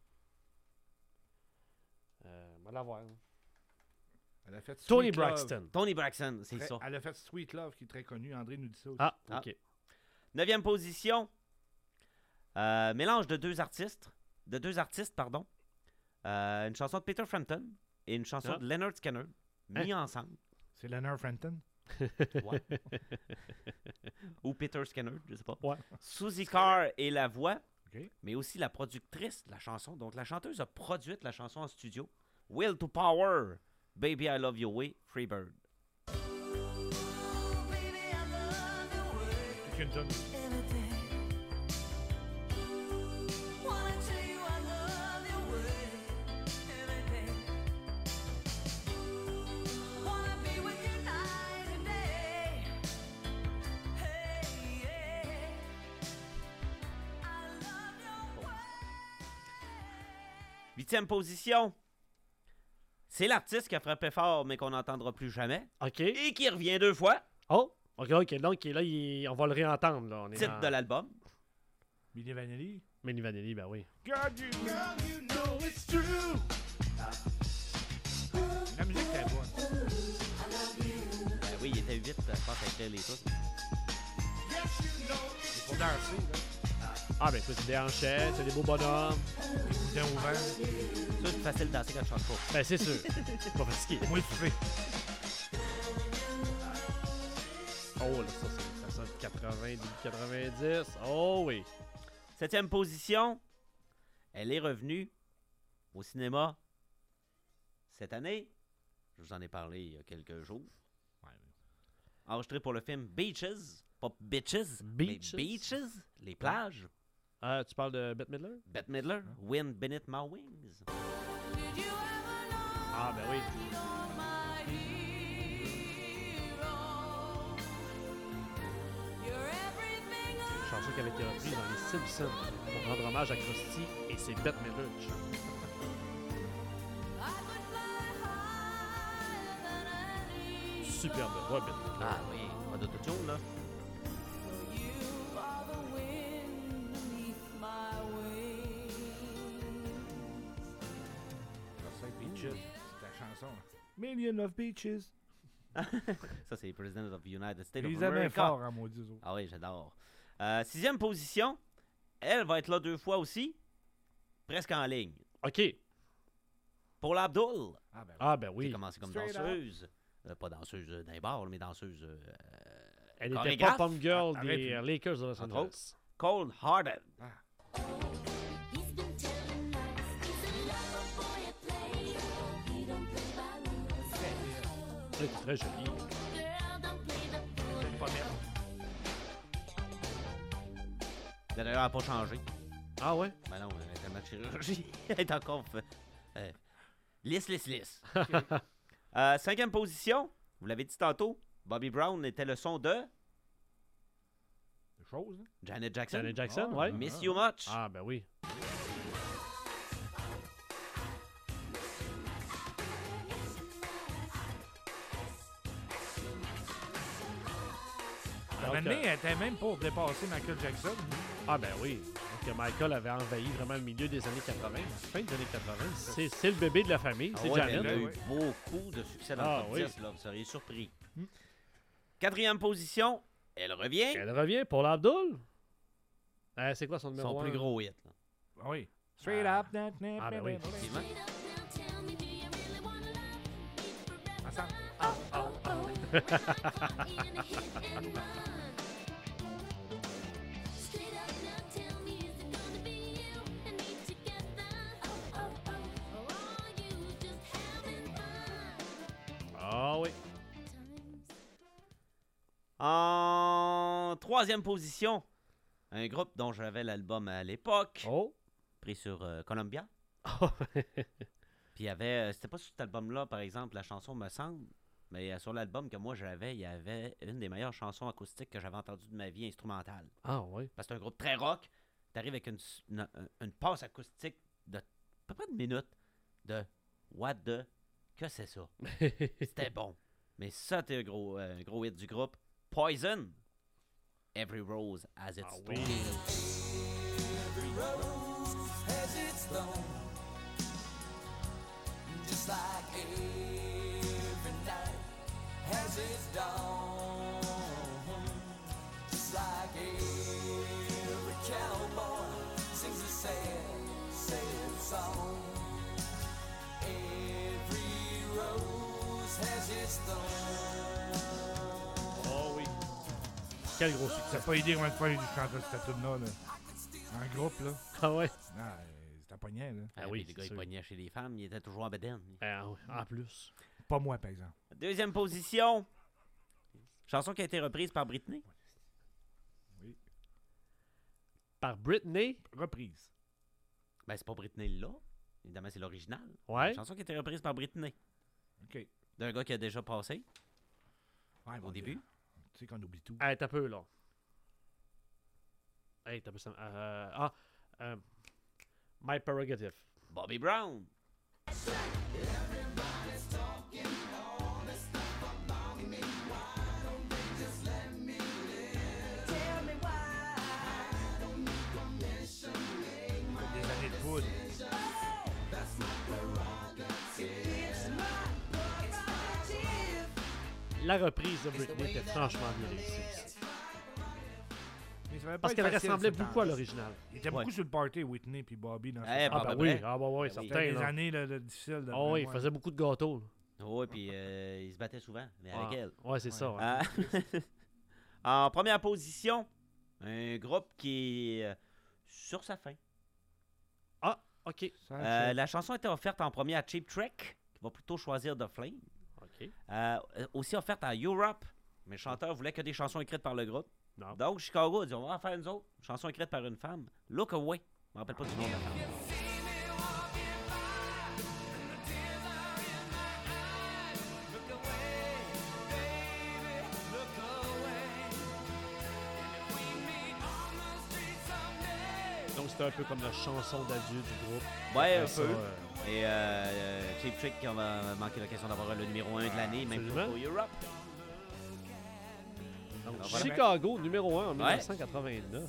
On va la voir. Elle a fait Toni Sweet Love. Braxton. Toni Braxton, c'est ça. Elle a fait Sweet Love, qui est très connu. André nous dit ça aussi. Ah, OK. 9e position. Mélange de deux artistes. Pardon. Une chanson de Peter Frampton et une chanson de Leonard Skinner mis ensemble. C'est Leonard Frampton? Ouais. Ou Peter Skinner, je sais pas. Ouais. Suzy Carr est la voix, Okay. mais aussi la productrice de la chanson. Donc la chanteuse a produit la chanson en studio. Will to Power, Baby I Love Your Way, Freebird. C'est une tonne. Huitième position. C'est l'artiste qui a frappé fort, mais qu'on n'entendra plus jamais. OK. Et qui revient 2 fois. Oh, OK. Donc là, on va le réentendre. Là. On est Titre de l'album. Milli Vanilli. Milli Vanilli, ben oui. God, you know it's true. La musique est bonne. Ben oui, il était 8, je pense, à écrire les trucs. Il faut danser, là. Ah, ben écoute, c'est des hanchettes, c'est des beaux bonhommes. Des boudins au vent. Ça, c'est facile de danser quand tu chantes pas. Ben, c'est sûr. Pas fatigué. Moi, tu fais. Oh, là, ça sonne 80, début 90. Oh oui. 7e position, elle est revenue au cinéma cette année. Je vous en ai parlé il y a quelques jours. Enregistré pour le film Beaches. Pas Bitches, Beaches. mais Beaches, les plages. Tu parles de Bette Midler? Bette Midler, Wind Beneath My Wings. Ah, ben oui. Chanson qui avait été reprise dans Les Simpsons pour rendre hommage à Krusty, et c'est Bette Midler qui chante. Superbe voix, Bette Midler. Ah oui, pas d'autotune, là. Beaches, c'est ta chanson. Million of Beaches. Ça, c'est President of the United States Ils of avaient America. fort, hein, maudit autres. Ah oui, j'adore. 6e position, elle va être là 2 fois aussi, presque en ligne. OK. Pour l'Abdul. Ah, ben oui. Qui a commencé comme Straight danseuse. Pas danseuse d'un bar, mais danseuse. Elle était chorégraphe. pop-punk girl Arrête, des oui. Lakers de Los Entre Angeles. autres. Cold Hearted. Elle est très jolie. Pas bien. D'ailleurs, elle n'a pas changé. Ah ouais? Ben non, elle a tellement de chirurgie. Elle est encore lisse. 5e position, vous l'avez dit tantôt, Bobby Brown était le son de Chose, hein? Janet Jackson. Janet Jackson, ouais. Miss You Much. Ah, ben oui. Maintenant, elle était même pour dépasser Michael Jackson. Ah, ben oui. Donc, Michael avait envahi vraiment le milieu des années 80, fin des années 80. C'est le bébé de la famille, c'est ouais, Janet. elle a eu beaucoup de succès dans le top 10, là, vous seriez surpris. 4e position, elle revient. Elle revient pour l'Abdul. C'est quoi son numéro Son 1? plus gros hit. Là. Ah oui. Straight up. Ah, ben oui. Effectivement. Ah oui. En 3e position, un groupe dont j'avais l'album à l'époque, pris sur Columbia. Puis il y avait, c'était pas sur cet album-là, par exemple, la chanson me semble, mais sur l'album que moi j'avais, il y avait une des meilleures chansons acoustiques que j'avais entendues de ma vie instrumentale. Ah oui. Parce que c'est un groupe très rock. T'arrives avec une passe acoustique de à peu près une minute de what the... Que c'est ça? C'était bon. Mais ça, c'était un gros hit du groupe. Poison. Every Rose Has Its Thorn. Every rose has its thorn, just like every night has its dawn, just like every cowboy sings a sad, sad song. Every rose has its thorn. Oh oui. Quel gros succès. T'as pas idée combien de fois j'ai chanté cette tune-là, là. En groupe, là. Ah ouais? Ah, c'était pognant, là. Ah oui, les gars, ils pognaient chez les femmes, ils étaient toujours en bedaine. En plus. Pas moi, par exemple. 2e position. Chanson qui a été reprise par Britney. Oui. Par Britney? Reprise. Ben, c'est pas Britney là. Évidemment, c'est l'original. Ouais. Une chanson qui a été reprise par Britney. OK. D'un gars qui a déjà passé. Ouais, au début. Tu sais qu'on oublie tout. Hey, t'as peu, là. Hey, t'as peu ça. My Prerogative. Bobby Brown. Des années de poudre. La reprise de Britney était franchement bien réussie aussi. Mais ça va pas Parce être qu'elle facile, ressemblait ce beaucoup temps-là. à l'original. Il était beaucoup sur le party, Whitney puis Bobby. Dans Eh, ce pas temps-là. à peu près. Ah bah oui, C'était certain. des là. années là, difficiles. Ah oui, il faisait beaucoup de gâteaux. Oui, puis il se battait souvent, mais avec elle. Ouais, c'est ça. Ouais. En première position, un groupe qui est sur sa fin. Ah, OK. La chanson a été offerte en premier à Cheap Trick, qui va plutôt choisir The Flame. OK. Aussi offerte à Europe, mais le chanteur voulait que des chansons écrites par le groupe. Non. Donc, Chicago a dit, on va en faire une autre. Chanson écrite par une femme. Look Away. Je me rappelle pas du nom de la femme. Donc, c'était un peu comme la chanson d'adieu du groupe. Ouais, Après un ça, peu. Et Cheap Trick, on va manquer l'occasion d'avoir le numéro 1 de l'année, même Absolument. pour Europe. Donc, Alors, voilà. Chicago, numéro 1 en Ouais. 1989.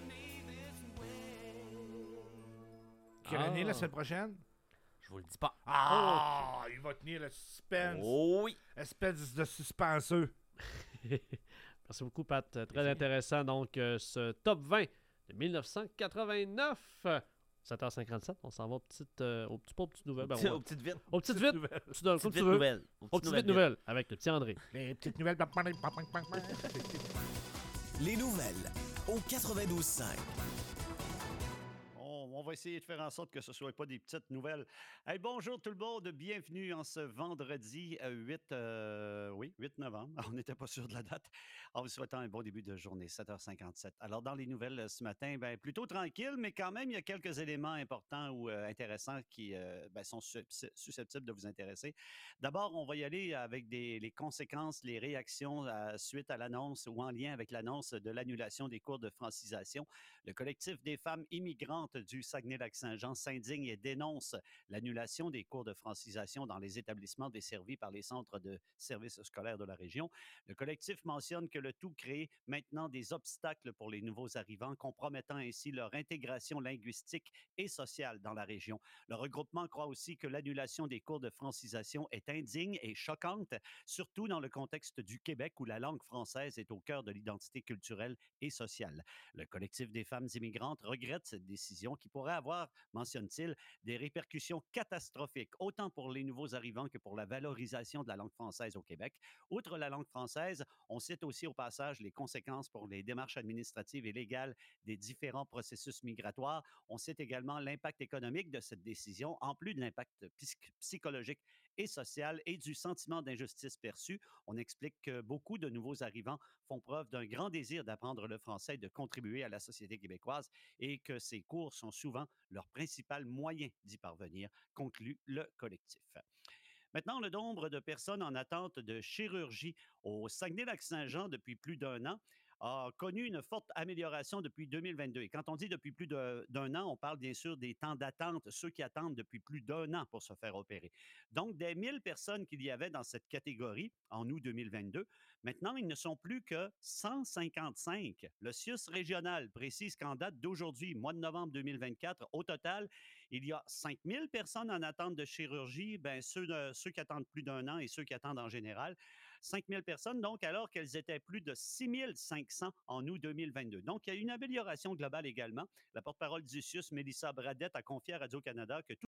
Quelle année la semaine prochaine? Je vous le dis pas. Ah! Il va tenir le suspense. Oh oui! Espèce de suspenseux. Merci beaucoup, Pat. Très intéressant. Donc, ce top 20 de 1989. 7h57, on s'en va aux petites nouvelles. Ben, Aux petites vites. Aux petites vites. Comme tu veux. nouvelles. Aux petites vites nouvelles avec le petit André. Les petites nouvelles. Les nouvelles au 92.5. On va essayer de faire en sorte que ce ne soit pas des petites nouvelles. Hey, bonjour tout le monde, bienvenue en ce vendredi 8 novembre. On n'était pas sûr de la date. En vous souhaitant un bon début de journée, 7h57. Alors, dans les nouvelles ce matin, plutôt tranquille, mais quand même, il y a quelques éléments importants ou intéressants qui sont susceptibles de vous intéresser. D'abord, on va y aller avec les conséquences, les réactions suite à l'annonce ou en lien avec l'annonce de l'annulation des cours de francisation. Le collectif des femmes immigrantes du Saguenay-Lac-Saint-Jean s'indigne et dénonce l'annulation des cours de francisation dans les établissements desservis par les centres de services scolaires de la région. Le collectif mentionne que le tout crée maintenant des obstacles pour les nouveaux arrivants, compromettant ainsi leur intégration linguistique et sociale dans la région. Le regroupement croit aussi que l'annulation des cours de francisation est indigne et choquante, surtout dans le contexte du Québec où la langue française est au cœur de l'identité culturelle et sociale. Le collectif des femmes immigrantes regrette cette décision qui pourrait avoir, mentionne-t-il, des répercussions catastrophiques, autant pour les nouveaux arrivants que pour la valorisation de la langue française au Québec. Outre la langue française, on cite aussi au passage les conséquences pour les démarches administratives et légales des différents processus migratoires. On cite également l'impact économique de cette décision, en plus de l'impact psychologique et social et du sentiment d'injustice perçu. On explique que beaucoup de nouveaux arrivants font preuve d'un grand désir d'apprendre le français et de contribuer à la société québécoise et que ces cours sont souvent leur principal moyen d'y parvenir, conclut le collectif. Maintenant, le nombre de personnes en attente de chirurgie au Saguenay-Lac-Saint-Jean depuis plus d'un an a connu une forte amélioration depuis 2022. Et quand on dit depuis plus d'un an, on parle bien sûr des temps d'attente, ceux qui attendent depuis plus d'un an pour se faire opérer. Donc, des 1000 personnes qu'il y avait dans cette catégorie en août 2022, maintenant, ils ne sont plus que 155. Le CIUS régional précise qu'en date d'aujourd'hui, mois de novembre 2024, au total, il y a 5000 personnes en attente de chirurgie, ceux qui attendent plus d'un an et ceux qui attendent en général. 5000 personnes, donc, alors qu'elles étaient plus de 6500 en août 2022. Donc, il y a une amélioration globale également. La porte-parole du CIUS, Mélissa Bradette, a confié à Radio-Canada que tout